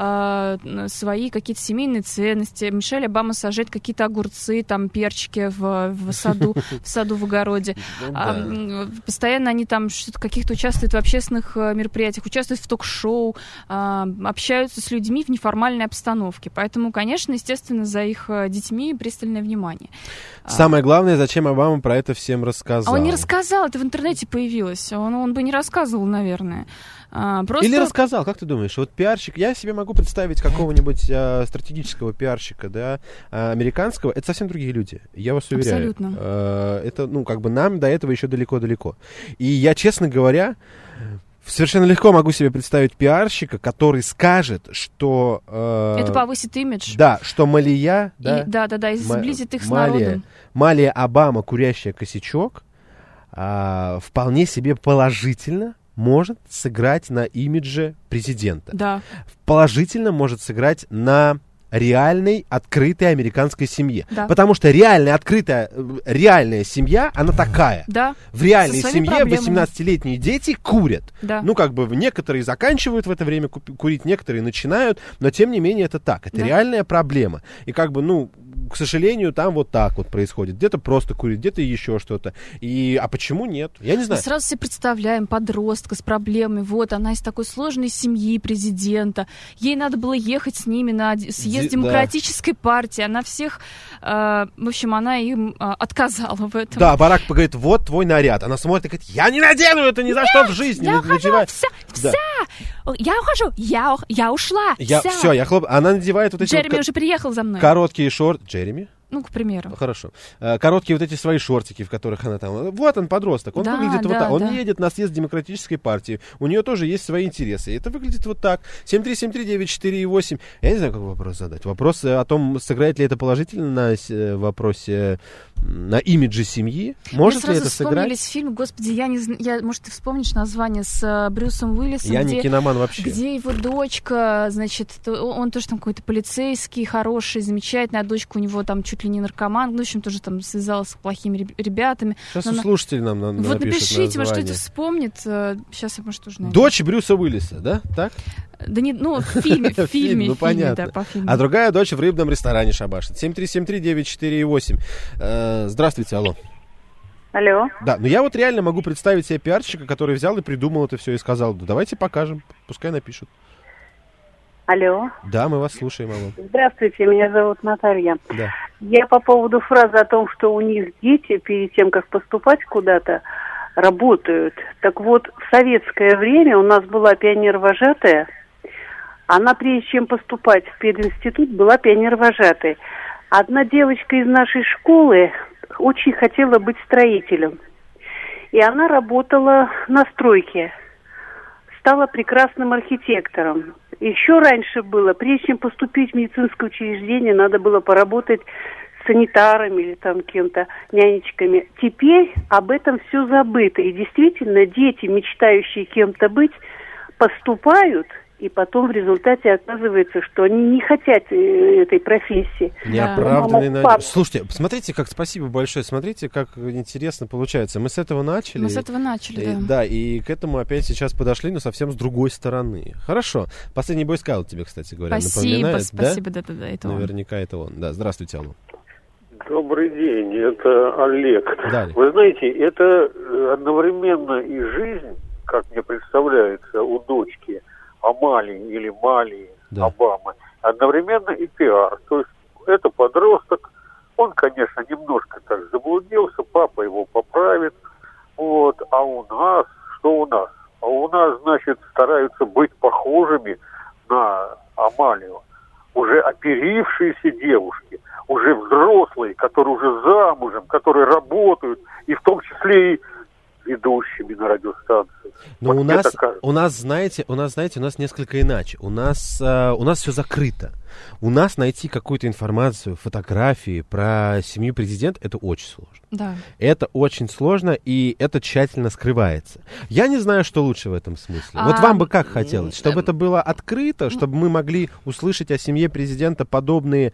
свои какие-то семейные ценности. Мишель Обама сажает какие-то огурцы, там, перчики в саду, в огороде. Постоянно они там каких-то участвуют в общественных мероприятиях, участвуют в ток-шоу, общаются с людьми в неформальной обстановке. Поэтому, конечно, естественно, за их детьми пристальное внимание. Самое главное, зачем Обама про это всем рассказал? А он не рассказал, это в интернете появилось. Он бы не рассказывал, наверное. Просто... Или рассказал, как ты думаешь? Вот пиарщик, я себе могу представить какого-нибудь стратегического пиарщика, да, американского. Это совсем другие люди, я вас уверяю. Абсолютно. Это, нам до этого еще далеко-далеко. И я, честно говоря, совершенно легко могу себе представить пиарщика, который скажет, что... это повысит имидж. Да, что Малия... И сблизит их с народом. Малия Обама, курящая косячок, вполне себе положительно может сыграть на имидже президента. Да. Положительно может сыграть на реальной, открытой американской семье. Да. Потому что реальная семья, она такая. Да. В реальной семье 18-летние дети курят. Да. Некоторые заканчивают в это время курить, некоторые начинают, но тем не менее это так. Это реальная проблема. И к сожалению, там вот так вот происходит. Где-то просто курит, где-то еще что-то. А почему нет? Я не знаю. Мы сразу себе представляем подростка с проблемами. Вот, она из такой сложной семьи президента. Ей надо было ехать с ними на съезд демократической партии. Она всех... в общем, она им отказала в этом. Да, Барак говорит, вот твой наряд. Она смотрит и говорит, я не надену это ни за что в жизни. Я ухожу, вся. Я ухожу, я ушла, вся. Она надевает вот эти... Джереми уже приехал за мной. Короткие шорты. Джереми? К примеру. Хорошо. Короткие вот эти свои шортики, в которых она там... Вот он, подросток. Он выглядит вот так. Он едет на съезд демократической партии. У нее тоже есть свои интересы. И это выглядит вот так. 7373948. Я не знаю, какой вопрос задать. Вопрос о том, сыграет ли это положительно на вопросе на имидже семьи. Может ли это сыграть? Мне вспомнились фильмы, господи, может, ты вспомнишь название с Брюсом Уиллисом? Я не киноман вообще. Где его дочка, значит, он тоже там какой-то полицейский, хороший, замечательный, а дочка у него там чуть ли не наркоман, в общем, тоже там связалась с плохими ребятами. Сейчас слушатели нам напишут. Вот напишите, может, кто-то вспомнит. Сейчас я, может, тоже найду. Дочь Брюса Уиллиса, да? Так? Да не, в фильме. Ну, понятно. По фильму. А другая дочь в рыбном ресторане шабашит. 7373948. Здравствуйте, алло. Алло. Да, я вот реально могу представить себе пиарщика, который взял и придумал это все и сказал, давайте покажем, пускай напишут. Алло. Да, мы вас слушаем, алло. Здравствуйте, меня зовут Наталья. Да. Я по поводу фразы о том, что у них дети перед тем, как поступать куда-то, работают. Так вот, в советское время у нас была пионер-вожатая. Она, прежде чем поступать в пединститут, была пионер-вожатой. Одна девочка из нашей школы очень хотела быть строителем. И она работала на стройке. Стала прекрасным архитектором. Еще раньше было, прежде чем поступить в медицинское учреждение, надо было поработать санитарами или там кем-то, нянечками. Теперь об этом все забыто. И действительно, дети, мечтающие кем-то быть, поступают, и потом в результате оказывается, что они не хотят этой профессии. Неоправданный надежд. Слушайте, спасибо большое, смотрите, как интересно получается. Мы с этого начали. Да. Да, и к этому опять сейчас подошли, но совсем с другой стороны. Хорошо. Последний бойскаут тебе, кстати говоря, напоминает. Спасибо, да, это он. Наверняка это он. Да, здравствуйте, алло. Добрый день, это Олег. Да. Вы знаете, это одновременно и жизнь, как мне представляется, у дочки Амалии или Малии Обамы, одновременно и пиар. То есть это подросток, он, конечно, немножко так заблудился, папа его поправит, вот, а у нас, что у нас? А у нас, значит, стараются быть похожими на Амалию. Уже оперившиеся девушки, уже взрослые, которые уже замужем, которые работают, и в том числе и ведущими на радиостанции. Но вот у нас, знаете, у нас несколько иначе. У нас все закрыто. У нас найти какую-то информацию, фотографии про семью президента, это очень сложно. Да. Это очень сложно, и это тщательно скрывается. Я не знаю, что лучше в этом смысле. Вот вам бы как хотелось? Чтобы это было открыто, чтобы мы могли услышать о семье президента подобные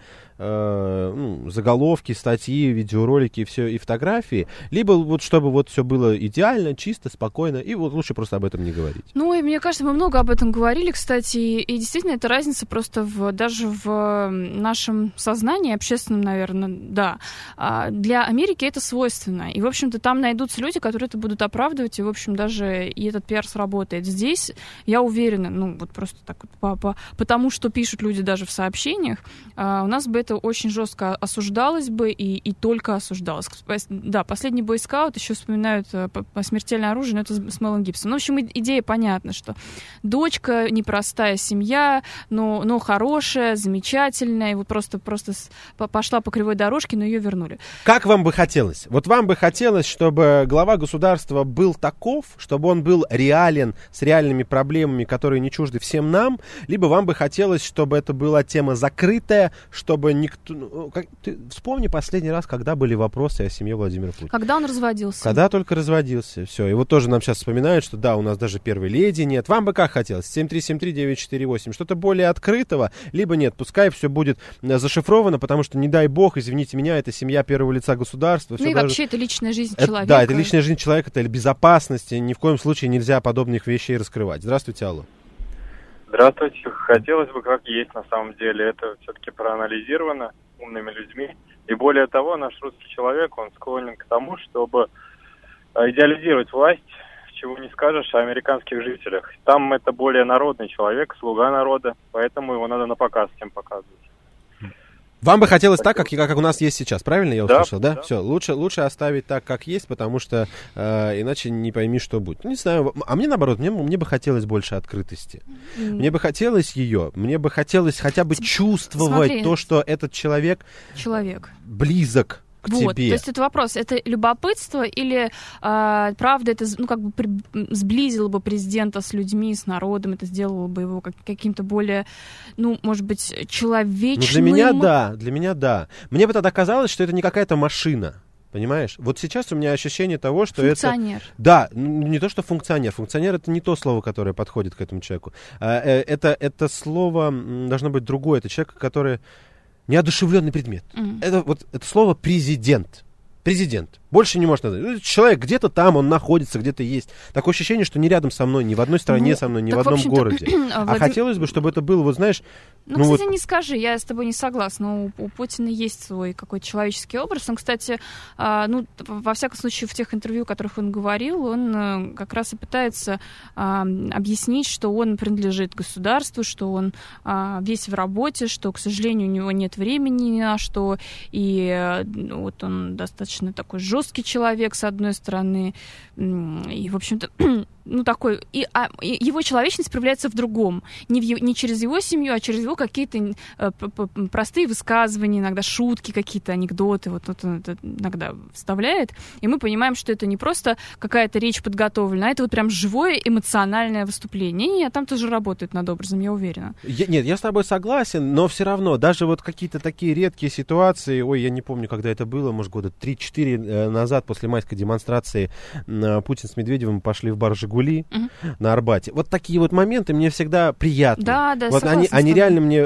заголовки, статьи, видеоролики и фотографии, либо вот чтобы вот все было идеально, чисто, спокойно, и вот лучше просто об этом не говорить. Ну, и мне кажется, мы много об этом говорили, кстати, и действительно эта разница просто даже в нашем сознании, общественном, наверное, да. Для Америки это свойственно, и, в общем-то, там найдутся люди, которые это будут оправдывать, и, в общем, даже и этот пиар сработает. Здесь, я уверена, ну, вот просто так вот, потому что пишут люди даже в сообщениях, у нас бы это очень жестко осуждалось бы и только осуждалось. Да, последний бойскаут еще вспоминают смертельное оружие, но это с Мелом Гибсоном. Ну, в общем, идея понятна, что дочка, непростая семья, но хорошая, замечательная, и вот просто пошла по кривой дорожке, но ее вернули. Как вам бы хотелось? Вот вам бы хотелось, чтобы глава государства был таков, чтобы он был реален, с реальными проблемами, которые не чужды всем нам, либо вам бы хотелось, чтобы это была тема закрытая, чтобы никто... Ты вспомни последний раз, когда были вопросы о семье Владимира Путина. Когда он разводился. Когда только разводился. Все. И вот тоже нам сейчас вспоминают, что да, у нас даже первой леди нет. Вам бы как хотелось? 7373948. Что-то более открытого, либо нет. Пускай все будет зашифровано, потому что, не дай бог, извините меня, это семья первого лица государства. Ну и вообще это личная жизнь человека. Да, это личная жизнь человека, это безопасность. Ни в коем случае нельзя подобных вещей раскрывать. Здравствуйте, алло. Здравствуйте. Хотелось бы, как есть на самом деле. Это все-таки проанализировано умными людьми. И более того, наш русский человек, он склонен к тому, чтобы идеализировать власть, чего не скажешь о американских жителях. Там это более народный человек, слуга народа, поэтому его надо на показ всем показывать. Вам бы хотелось так, как у нас есть сейчас, правильно я услышал, да? Да. Все, лучше оставить так, как есть, потому что иначе не пойми, что будет. Не знаю, а мне наоборот, мне бы хотелось больше открытости. Мне бы хотелось мне бы хотелось хотя бы чувствовать то, что этот человек близок к вот, тебе. То есть это вопрос, это любопытство или правда это сблизило бы президента с людьми, с народом, это сделало бы его каким-то более, может быть, человечным? Для меня да. Мне бы тогда казалось, что это не какая-то машина. Понимаешь? Вот сейчас у меня ощущение того, что функционер. Да, не то, что функционер. Функционер — это не то слово, которое подходит к этому человеку. Это слово должно быть другое. Это человек, который... Неодушевленный предмет. Это слово президент. Президент. Больше не можно назвать. Человек где-то там, он находится, где-то есть. Такое ощущение, что не рядом со мной, ни в одной стране со мной, ни в одном городе. А хотелось бы, чтобы это было, вот знаешь... кстати, не скажи, я с тобой не согласна. У Путина есть свой какой-то человеческий образ. Он, кстати, во всяком случае, в тех интервью, о которых он говорил, он как раз и пытается объяснить, что он принадлежит государству, что он весь в работе, что, к сожалению, у него нет времени ни на что, и вот он достаточно такой жесткий человек, с одной стороны, и, в общем-то, такой, его человечность проявляется в другом. Не через его семью, а через его какие-то простые высказывания, иногда шутки, какие-то анекдоты, вот он это иногда вставляет, и мы понимаем, что это не просто какая-то речь подготовлена, а это вот прям живое эмоциональное выступление, и там тоже работает над образом, я уверена. Нет, я с тобой согласен, но все равно, даже вот какие-то такие редкие ситуации, я не помню, когда это было, может, года 3-4 назад, после майской демонстрации, Путин с Медведевым пошли в бар «Жигули» на Арбате. Вот такие вот моменты мне всегда приятны. Да, вот они реально мне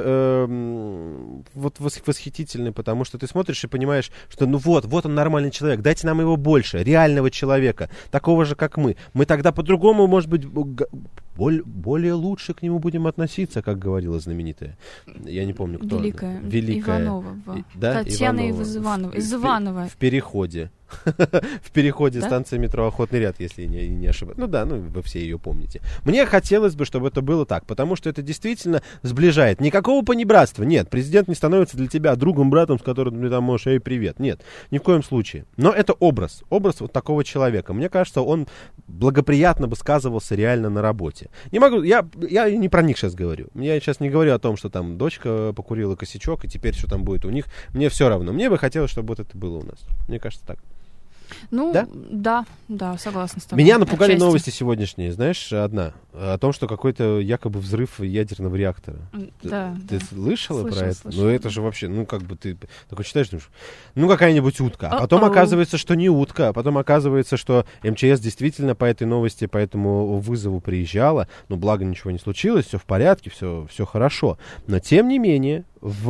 восхитительны, потому что ты смотришь и понимаешь, что вот он нормальный человек, дайте нам его больше, реального человека, такого же, как мы. Мы тогда по-другому, может быть, более лучше к нему будем относиться, как говорила знаменитая. Я не помню, кто. Великая. Иванова. Да? Татьяна из Иванова. В переходе. В переходе станции метро Охотный ряд, если не ошибаюсь. Вы все ее помните. Мне хотелось бы, чтобы это было так, потому что это действительно сближает. Никакого понебратства. Нет, президент не становится для тебя другом, братом, с которым ты там можешь, привет. Нет, ни в коем случае. Но это образ вот такого человека. Мне кажется, он благоприятно бы сказывался реально на работе. Не могу, я не про них сейчас говорю. Я сейчас не говорю о том, что там дочка покурила косячок, и теперь что там будет у них. Мне все равно. Мне бы хотелось, чтобы вот это было у нас. Мне кажется, так. Ну, да, согласна с тобой. Меня напугали отчасти. новости сегодняшние, знаешь, одна. О том, что какой-то якобы взрыв ядерного реактора. Да. Ты слышала про это? Слышала. Ну, это же вообще, ты такой читаешь, думаешь, какая-нибудь утка. А потом оказывается, что не утка. А потом оказывается, что МЧС действительно по этой новости, по этому вызову приезжала. Благо ничего не случилось, все в порядке, все хорошо. Но, тем не менее,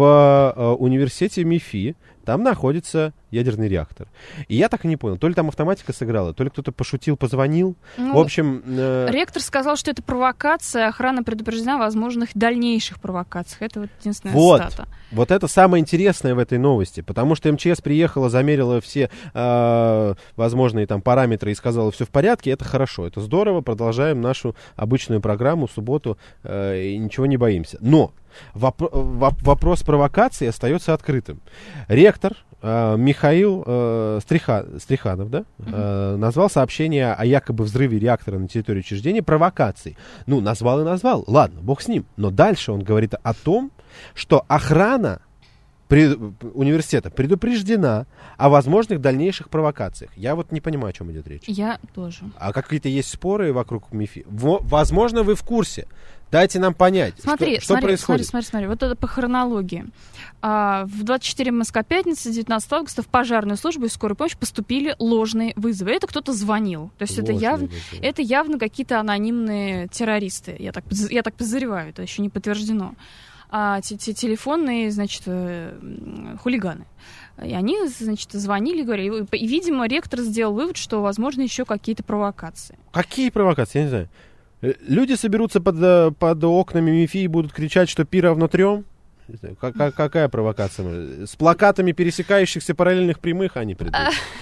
в университете МИФИ там находится ядерный реактор. И я так и не понял, то ли там автоматика сыграла, то ли кто-то пошутил, позвонил. В общем... Ректор сказал, что это провокация, охрана предупреждена о возможных дальнейших провокациях. Это вот единственная цитата. Вот это самое интересное в этой новости, потому что МЧС приехала, замерила все возможные там параметры и сказала, все в порядке, это хорошо, это здорово, продолжаем нашу обычную программу в субботу и ничего не боимся. Но вопрос провокации остается открытым. Ректор Михаил Стриханов, назвал сообщение о якобы взрыве реактора на территории учреждения провокацией. Назвал и назвал. Ладно, бог с ним. Но дальше он говорит о том, что охрана университета предупреждена о возможных дальнейших провокациях. Я не понимаю, о чем идет речь. Я тоже. А какие-то есть споры вокруг МИФИ? Возможно, вы в курсе. Дайте нам понять, что происходит. Смотри. Вот это по хронологии. В 24 МСК пятницы, 19 августа, в пожарную службу и скорую помощь поступили ложные вызовы. Это кто-то звонил. То есть это явно какие-то анонимные террористы. Я так подозреваю, это еще не подтверждено. Телефонные, хулиганы. И они, звонили, говорили. И, видимо, ректор сделал вывод, что, возможно, еще какие-то провокации. Какие провокации? Я не знаю. Люди соберутся под окнами МИФИ и будут кричать, что пи равно 3? Какая провокация? С плакатами пересекающихся параллельных прямых они придут.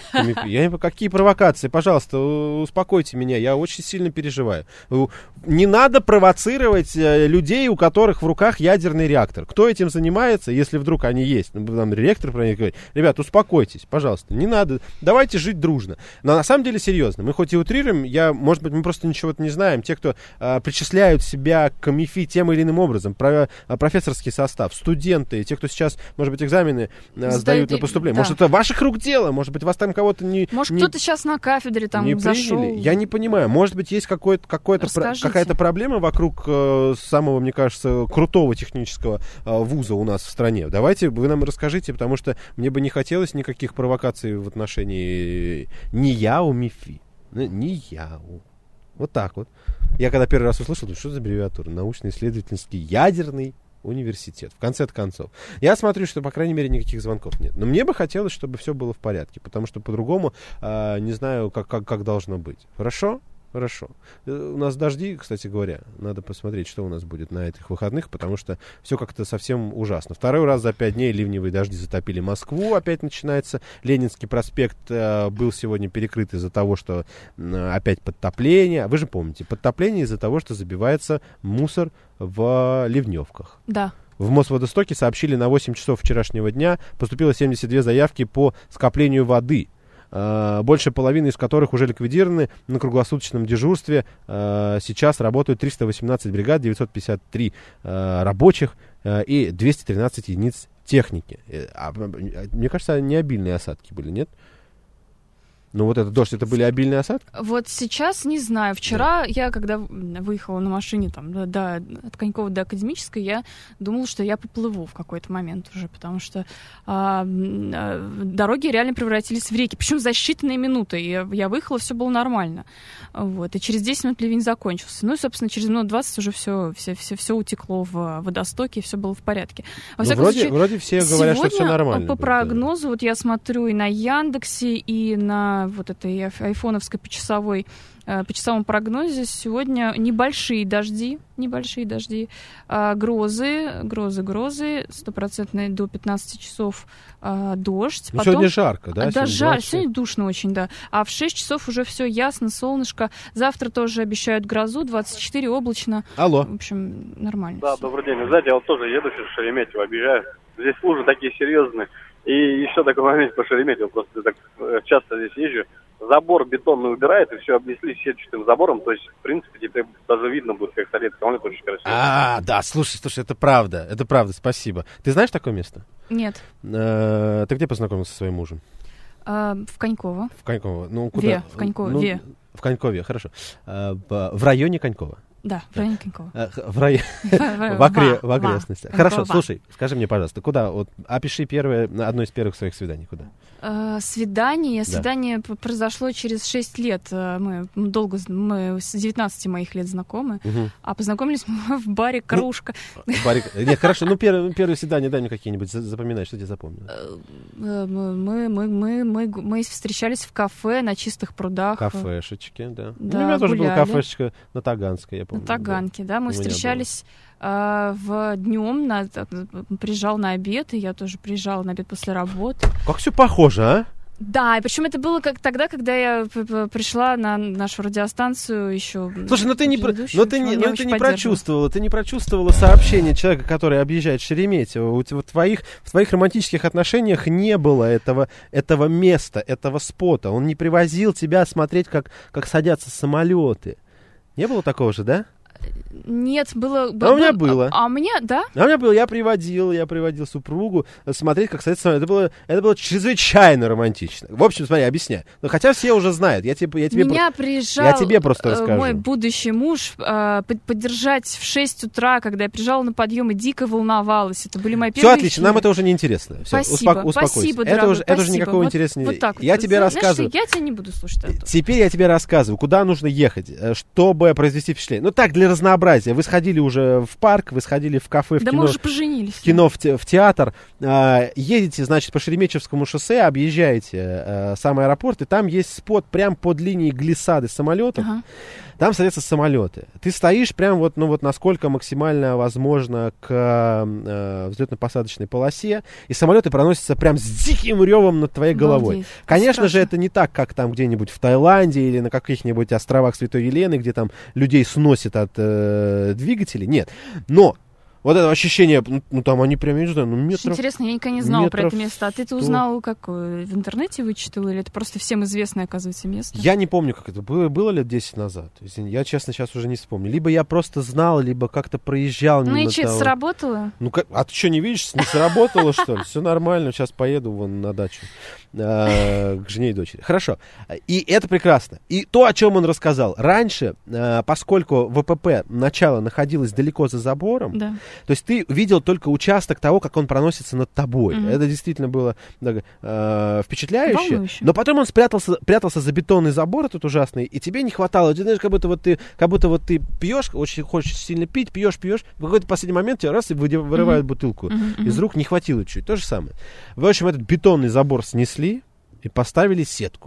Какие провокации? Пожалуйста, успокойте меня, я очень сильно переживаю. Не надо провоцировать людей, у которых в руках ядерный реактор. Кто этим занимается, если вдруг они есть? Ректор про них говорит, ребят, успокойтесь, пожалуйста, не надо, давайте жить дружно. Но на самом деле серьезно, мы хоть и утрируем, может быть, мы просто ничего не знаем. Те, кто причисляют себя к МИФИ тем или иным образом, профессорский состав, студенты, те, кто сейчас, может быть, экзамены сдают на поступление. Может, это ваших рук дело, может быть, вас там кого-то не... Может, кто-то сейчас на кафедре там не зашел. Приняли. Я не понимаю. Может быть, есть какая-то проблема вокруг самого, мне кажется, крутого технического вуза у нас в стране. Давайте вы нам расскажите, потому что мне бы не хотелось никаких провокаций в отношении НИЯУ МИФИ. НИЯУ. Вот так вот. Я когда первый раз услышал, думаю, что за аббревиатура? Научно-исследовательский ядерный университет, в конце-то концов. Я смотрю, что, по крайней мере, никаких звонков нет. Но мне бы хотелось, чтобы все было в порядке, потому что по-другому не знаю, как должно быть. Хорошо? Хорошо. У нас дожди, кстати говоря. Надо посмотреть, что у нас будет на этих выходных, потому что все как-то совсем ужасно. Второй раз за 5 дней ливневые дожди затопили Москву. Опять начинается. Ленинский проспект был сегодня перекрыт из-за того, что опять подтопление. Вы же помните, подтопление из-за того, что забивается мусор в ливневках. Да. В Мосводостоке сообщили, на 8 часов вчерашнего дня поступило 72 заявки по скоплению воды. Больше половины из которых уже ликвидированы. На круглосуточном дежурстве сейчас работают 318 бригад, 953 рабочих и 213 единиц техники. Мне кажется, не обильные осадки были, нет? Ну вот этот дождь, это были обильные осадки? Вот сейчас не знаю. Вчера я, когда выехала на машине от Конькова до Академической, я думала, что я поплыву в какой-то момент уже, потому что дороги реально превратились в реки. Причем за считанные минуты. Я выехала, все было нормально. Вот. И через 10 минут ливень закончился. Ну и, собственно, через минут 20 уже все утекло в водостоке, и все было в порядке. Во всяком случае, вроде все говорят, что все нормально. По прогнозу, вот я смотрю и на Яндексе, и на вот этой айфоновской по часовому прогнозе сегодня небольшие дожди, грозы, стопроцентные до 15 часов дождь. Ну, потом... Сегодня жарко, да? Да, сегодня душно очень, да. А в 6 часов уже все ясно, солнышко. Завтра тоже обещают грозу, 24 облачно. Алло. В общем, нормально. Да, добрый день. Знаете, я вот тоже еду через Шереметьево, объезжаю. Здесь лужи такие серьезные. И еще такой момент по Шереметьево, просто так часто здесь езжу. Забор бетонный убирает, и все обнесли сетчатым забором. То есть, в принципе, теперь даже видно будет, как Советский Коммунит, очень красиво. Да, слушай, это правда, спасибо. Ты знаешь такое место? Нет. Ты где познакомился со своим мужем? В Коньково. В Коньково. Ну, куда? В Коньково. Ну, в Конькове, хорошо. В районе Конькова. Да, в районе Конькова. В окрестностях. Хорошо, слушай, скажи мне, пожалуйста, куда? Вот, опиши одно из первых своих свиданий. Куда? Свидание произошло через 6 лет. Мы с 19 моих лет знакомы, а познакомились мы в баре «Кружка». Нет, хорошо, ну первое свидание дай мне какие-нибудь, запоминай, что тебе запомнил. Мы встречались в кафе на Чистых прудах. Кафешечки, да. Да, у меня тоже гуляли. была кафешечка на Таганской, я помню. На Таганке, да. Мы встречались днем, приезжал на обед, и я тоже приезжала на обед после работы. Как все похоже, а? Да, и причем это было как тогда, когда я пришла на нашу радиостанцию еще. Слушай, ты не прочувствовала сообщение человека, который объезжает Шереметьево. В твоих романтических отношениях не было этого места, этого спота. Он не привозил тебя смотреть, как садятся самолеты. Не было такого же, да? Нет, было... у меня было. А у меня, да? У меня было, я приводил супругу смотреть, как садится самолет. Это было чрезвычайно романтично. В общем, смотри, объясняю. Но хотя все уже знают. Я тебе просто расскажу. Мой будущий муж поддержать в 6 утра, когда я приезжала на подъем и дико волновалась. Это были мои первые... Все отлично, нам это уже не интересно. Спасибо, успокойся. дорогой, это уже никакого интереса не... Вот так вот. Я тебе рассказываю. Знаешь, я тебя не буду слушать. Теперь я тебе рассказываю, куда нужно ехать, чтобы произвести впечатление. Ну так, для разнообразия. Вы сходили уже в парк, вы сходили в кафе, в кино. Мы уже поженились. В кино, в театр. Едете, значит, по Шереметьевскому шоссе, объезжаете сам аэропорт, и там есть спот прямо под линией глиссады самолетов. Там садятся самолеты. Ты стоишь прям насколько максимально возможно к взлетно-посадочной полосе, и самолеты проносятся прям с диким ревом над твоей головой. Конечно же, это не так, как там где-нибудь в Таиланде или на каких-нибудь островах Святой Елены, где там людей сносит от двигателей. Нет. Но вот это ощущение, там они прям, я не знаю, метров... Интересно, я никогда не знала про это место. А ты узнал, как в интернете вычитал, или это просто всем известное, оказывается, место? Я не помню, как это было лет 10 назад. Я, честно, сейчас уже не вспомню. Либо я просто знал, либо как-то проезжал мимо того. Ну и что, сработало? А ты что, не видишь, не сработало, что ли? Все нормально, сейчас поеду вон на дачу к жене и дочери. Хорошо. И это прекрасно. И то, о чем он рассказал. Раньше, поскольку ВПП начало находилось далеко за забором, да. То есть ты видел только участок того, как он проносится над тобой. Это действительно было впечатляюще. Волнующе. Но потом он прятался за бетонный забор этот ужасный, и тебе не хватало. Ты знаешь, как будто ты пьешь, очень хочешь сильно пить, пьешь. В какой-то последний момент тебя раз и вырывают бутылку из рук, не хватило чуть. То же самое. В общем, этот бетонный забор снесли и поставили сетку.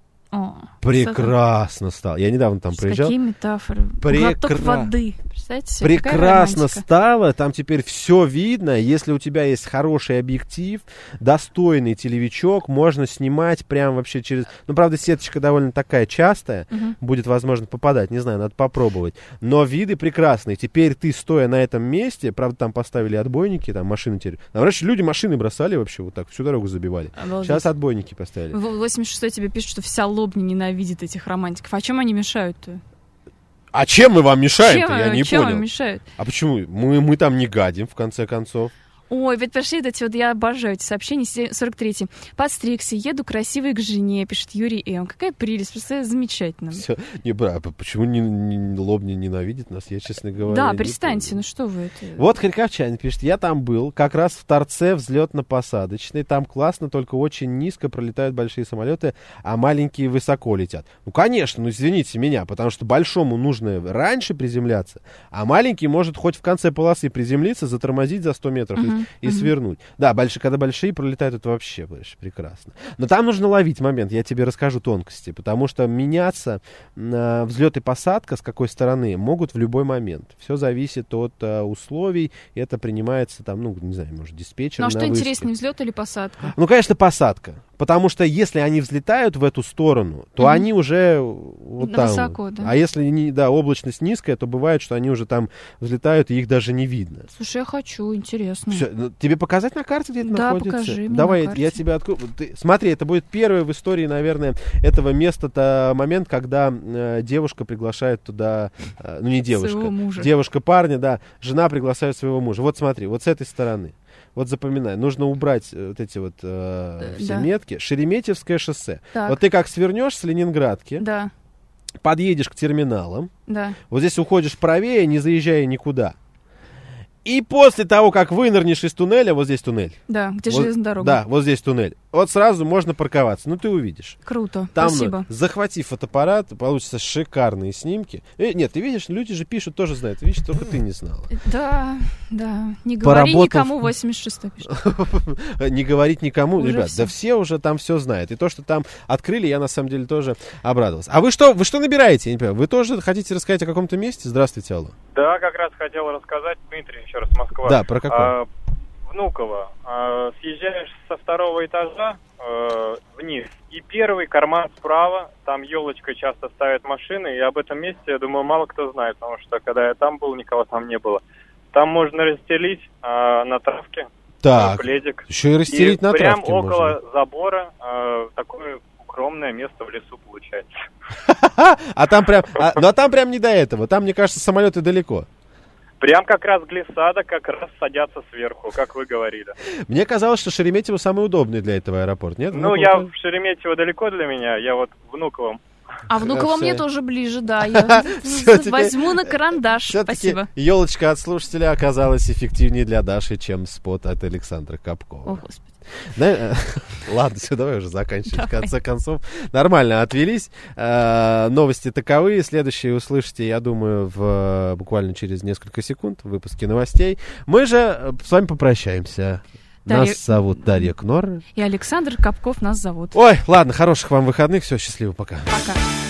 Прекрасно стало. Я недавно там проезжал. Какие метафоры. Глоток воды. Представляете себе, прекрасно стало. Там теперь все видно. Если у тебя есть хороший объектив, достойный телевичок, можно снимать прям вообще через... Ну, правда, сеточка довольно такая частая. Будет возможно попадать. Не знаю, надо попробовать. Но виды прекрасные. Теперь ты, стоя на этом месте, правда, там поставили отбойники, там машины теперь... Там раньше люди машины бросали вообще вот так, всю дорогу забивали. Обалдеть. Сейчас отбойники поставили. В 86-й тебе пишут, что вся Лобня ненавидит этих романтиков. А чем они мешают-то? А чем мы вам мешаем-то? Я не чем понял. Им мешают? А почему? Мы там не гадим, в конце концов. Ой, ведь пришли я обожаю эти сообщения. 43-й. Подстригся, еду красивой к жене, пишет Юрий М. Какая прелесть, просто замечательно. Все. Почему Лобня ненавидит нас, я, честно говоря, да, перестаньте, что вы это... Вот харьковчанин пишет, я там был, как раз в торце взлетно-посадочной, там классно, только очень низко пролетают большие самолеты, а маленькие высоко летят. Ну, конечно, извините меня, потому что большому нужно раньше приземляться, а маленький может хоть в конце полосы приземлиться, затормозить за 100 метров и свернуть. Да, когда большие пролетают, это вообще прекрасно. Но там нужно ловить момент, я тебе расскажу тонкости, потому что меняться взлет и посадка с какой стороны могут в любой момент. Все зависит от условий, и это принимается там, не знаю, может, диспетчером. Ну, а что интереснее, взлет или посадка? Ну, конечно, посадка. Потому что если они взлетают в эту сторону, то они уже вот там. Высоко, да. А если облачность низкая, то бывает, что они уже там взлетают, и их даже не видно. Слушай, я хочу, интересно. Всё, тебе показать на карте, где это находится? Да, покажи мне. Давай, на карте. я тебе открою. Смотри, это будет первый в истории, наверное, этого места момент, когда девушка приглашает туда, не девушка, своего мужа. Девушка парня, да, жена приглашает своего мужа. Вот смотри, вот с этой стороны. вот запоминай, нужно убрать вот эти вот все метки. Шереметьевское шоссе. Так. Вот ты как свернешь с Ленинградки, Да. подъедешь к терминалам, Да. вот здесь уходишь правее, не заезжая никуда. И после того, как вынырнешь из туннеля, вот здесь туннель. Да, где вот, железная дорога. Да, вот здесь туннель. Вот сразу можно парковаться. Ну, ты увидишь. Круто, там, спасибо. Захвати фотоаппарат, получатся шикарные снимки. Нет, ты видишь, люди же пишут, тоже знают. Видишь, только ты не знала. Да. Не говори никому, 86-й пишет. Не говорить никому. Уже Ребят, всё. да все уже там все знают. И то, что там открыли, я на самом деле тоже обрадовался. А вы что набираете? Я не понимаю. Вы тоже хотите рассказать о каком-то месте? Здравствуйте, алло. Да, как раз хотел рассказать, Дмитрий, еще раз, Москва. Да, про какое? Внуково. Съезжаешь со второго этажа вниз, и первый карман справа, там елочка часто ставят машины, и об этом месте, я думаю, мало кто знает, потому что когда я там был, никого там не было. Там можно расстелить на травке пледик. Еще и расстелить на прям травке около можно. забора такое укромное место в лесу получается. А там прям не до этого. Там, мне кажется, самолеты далеко. Прям как раз глиссада как раз садятся сверху, как вы говорили. Мне казалось, что Шереметьево самый удобный для этого аэропорт, нет? Ну, я в Шереметьево далеко для меня, я вот Внуково. А Внуково мне тоже ближе, да. Я возьму на карандаш. Спасибо. Елочка от слушателя оказалась эффективнее для Даши, чем спот от Александра Капкова. О, Господи. Ладно, все, давай уже заканчивать. В конце концов, нормально отвелись. Новости таковы. Следующие услышите, я думаю, буквально через несколько секунд в выпуске новостей. Мы же с вами попрощаемся. Нас зовут Дарья Кнор. И Александр Капков нас зовут. Ой, ладно, хороших вам выходных. Все, счастливо, пока. Пока.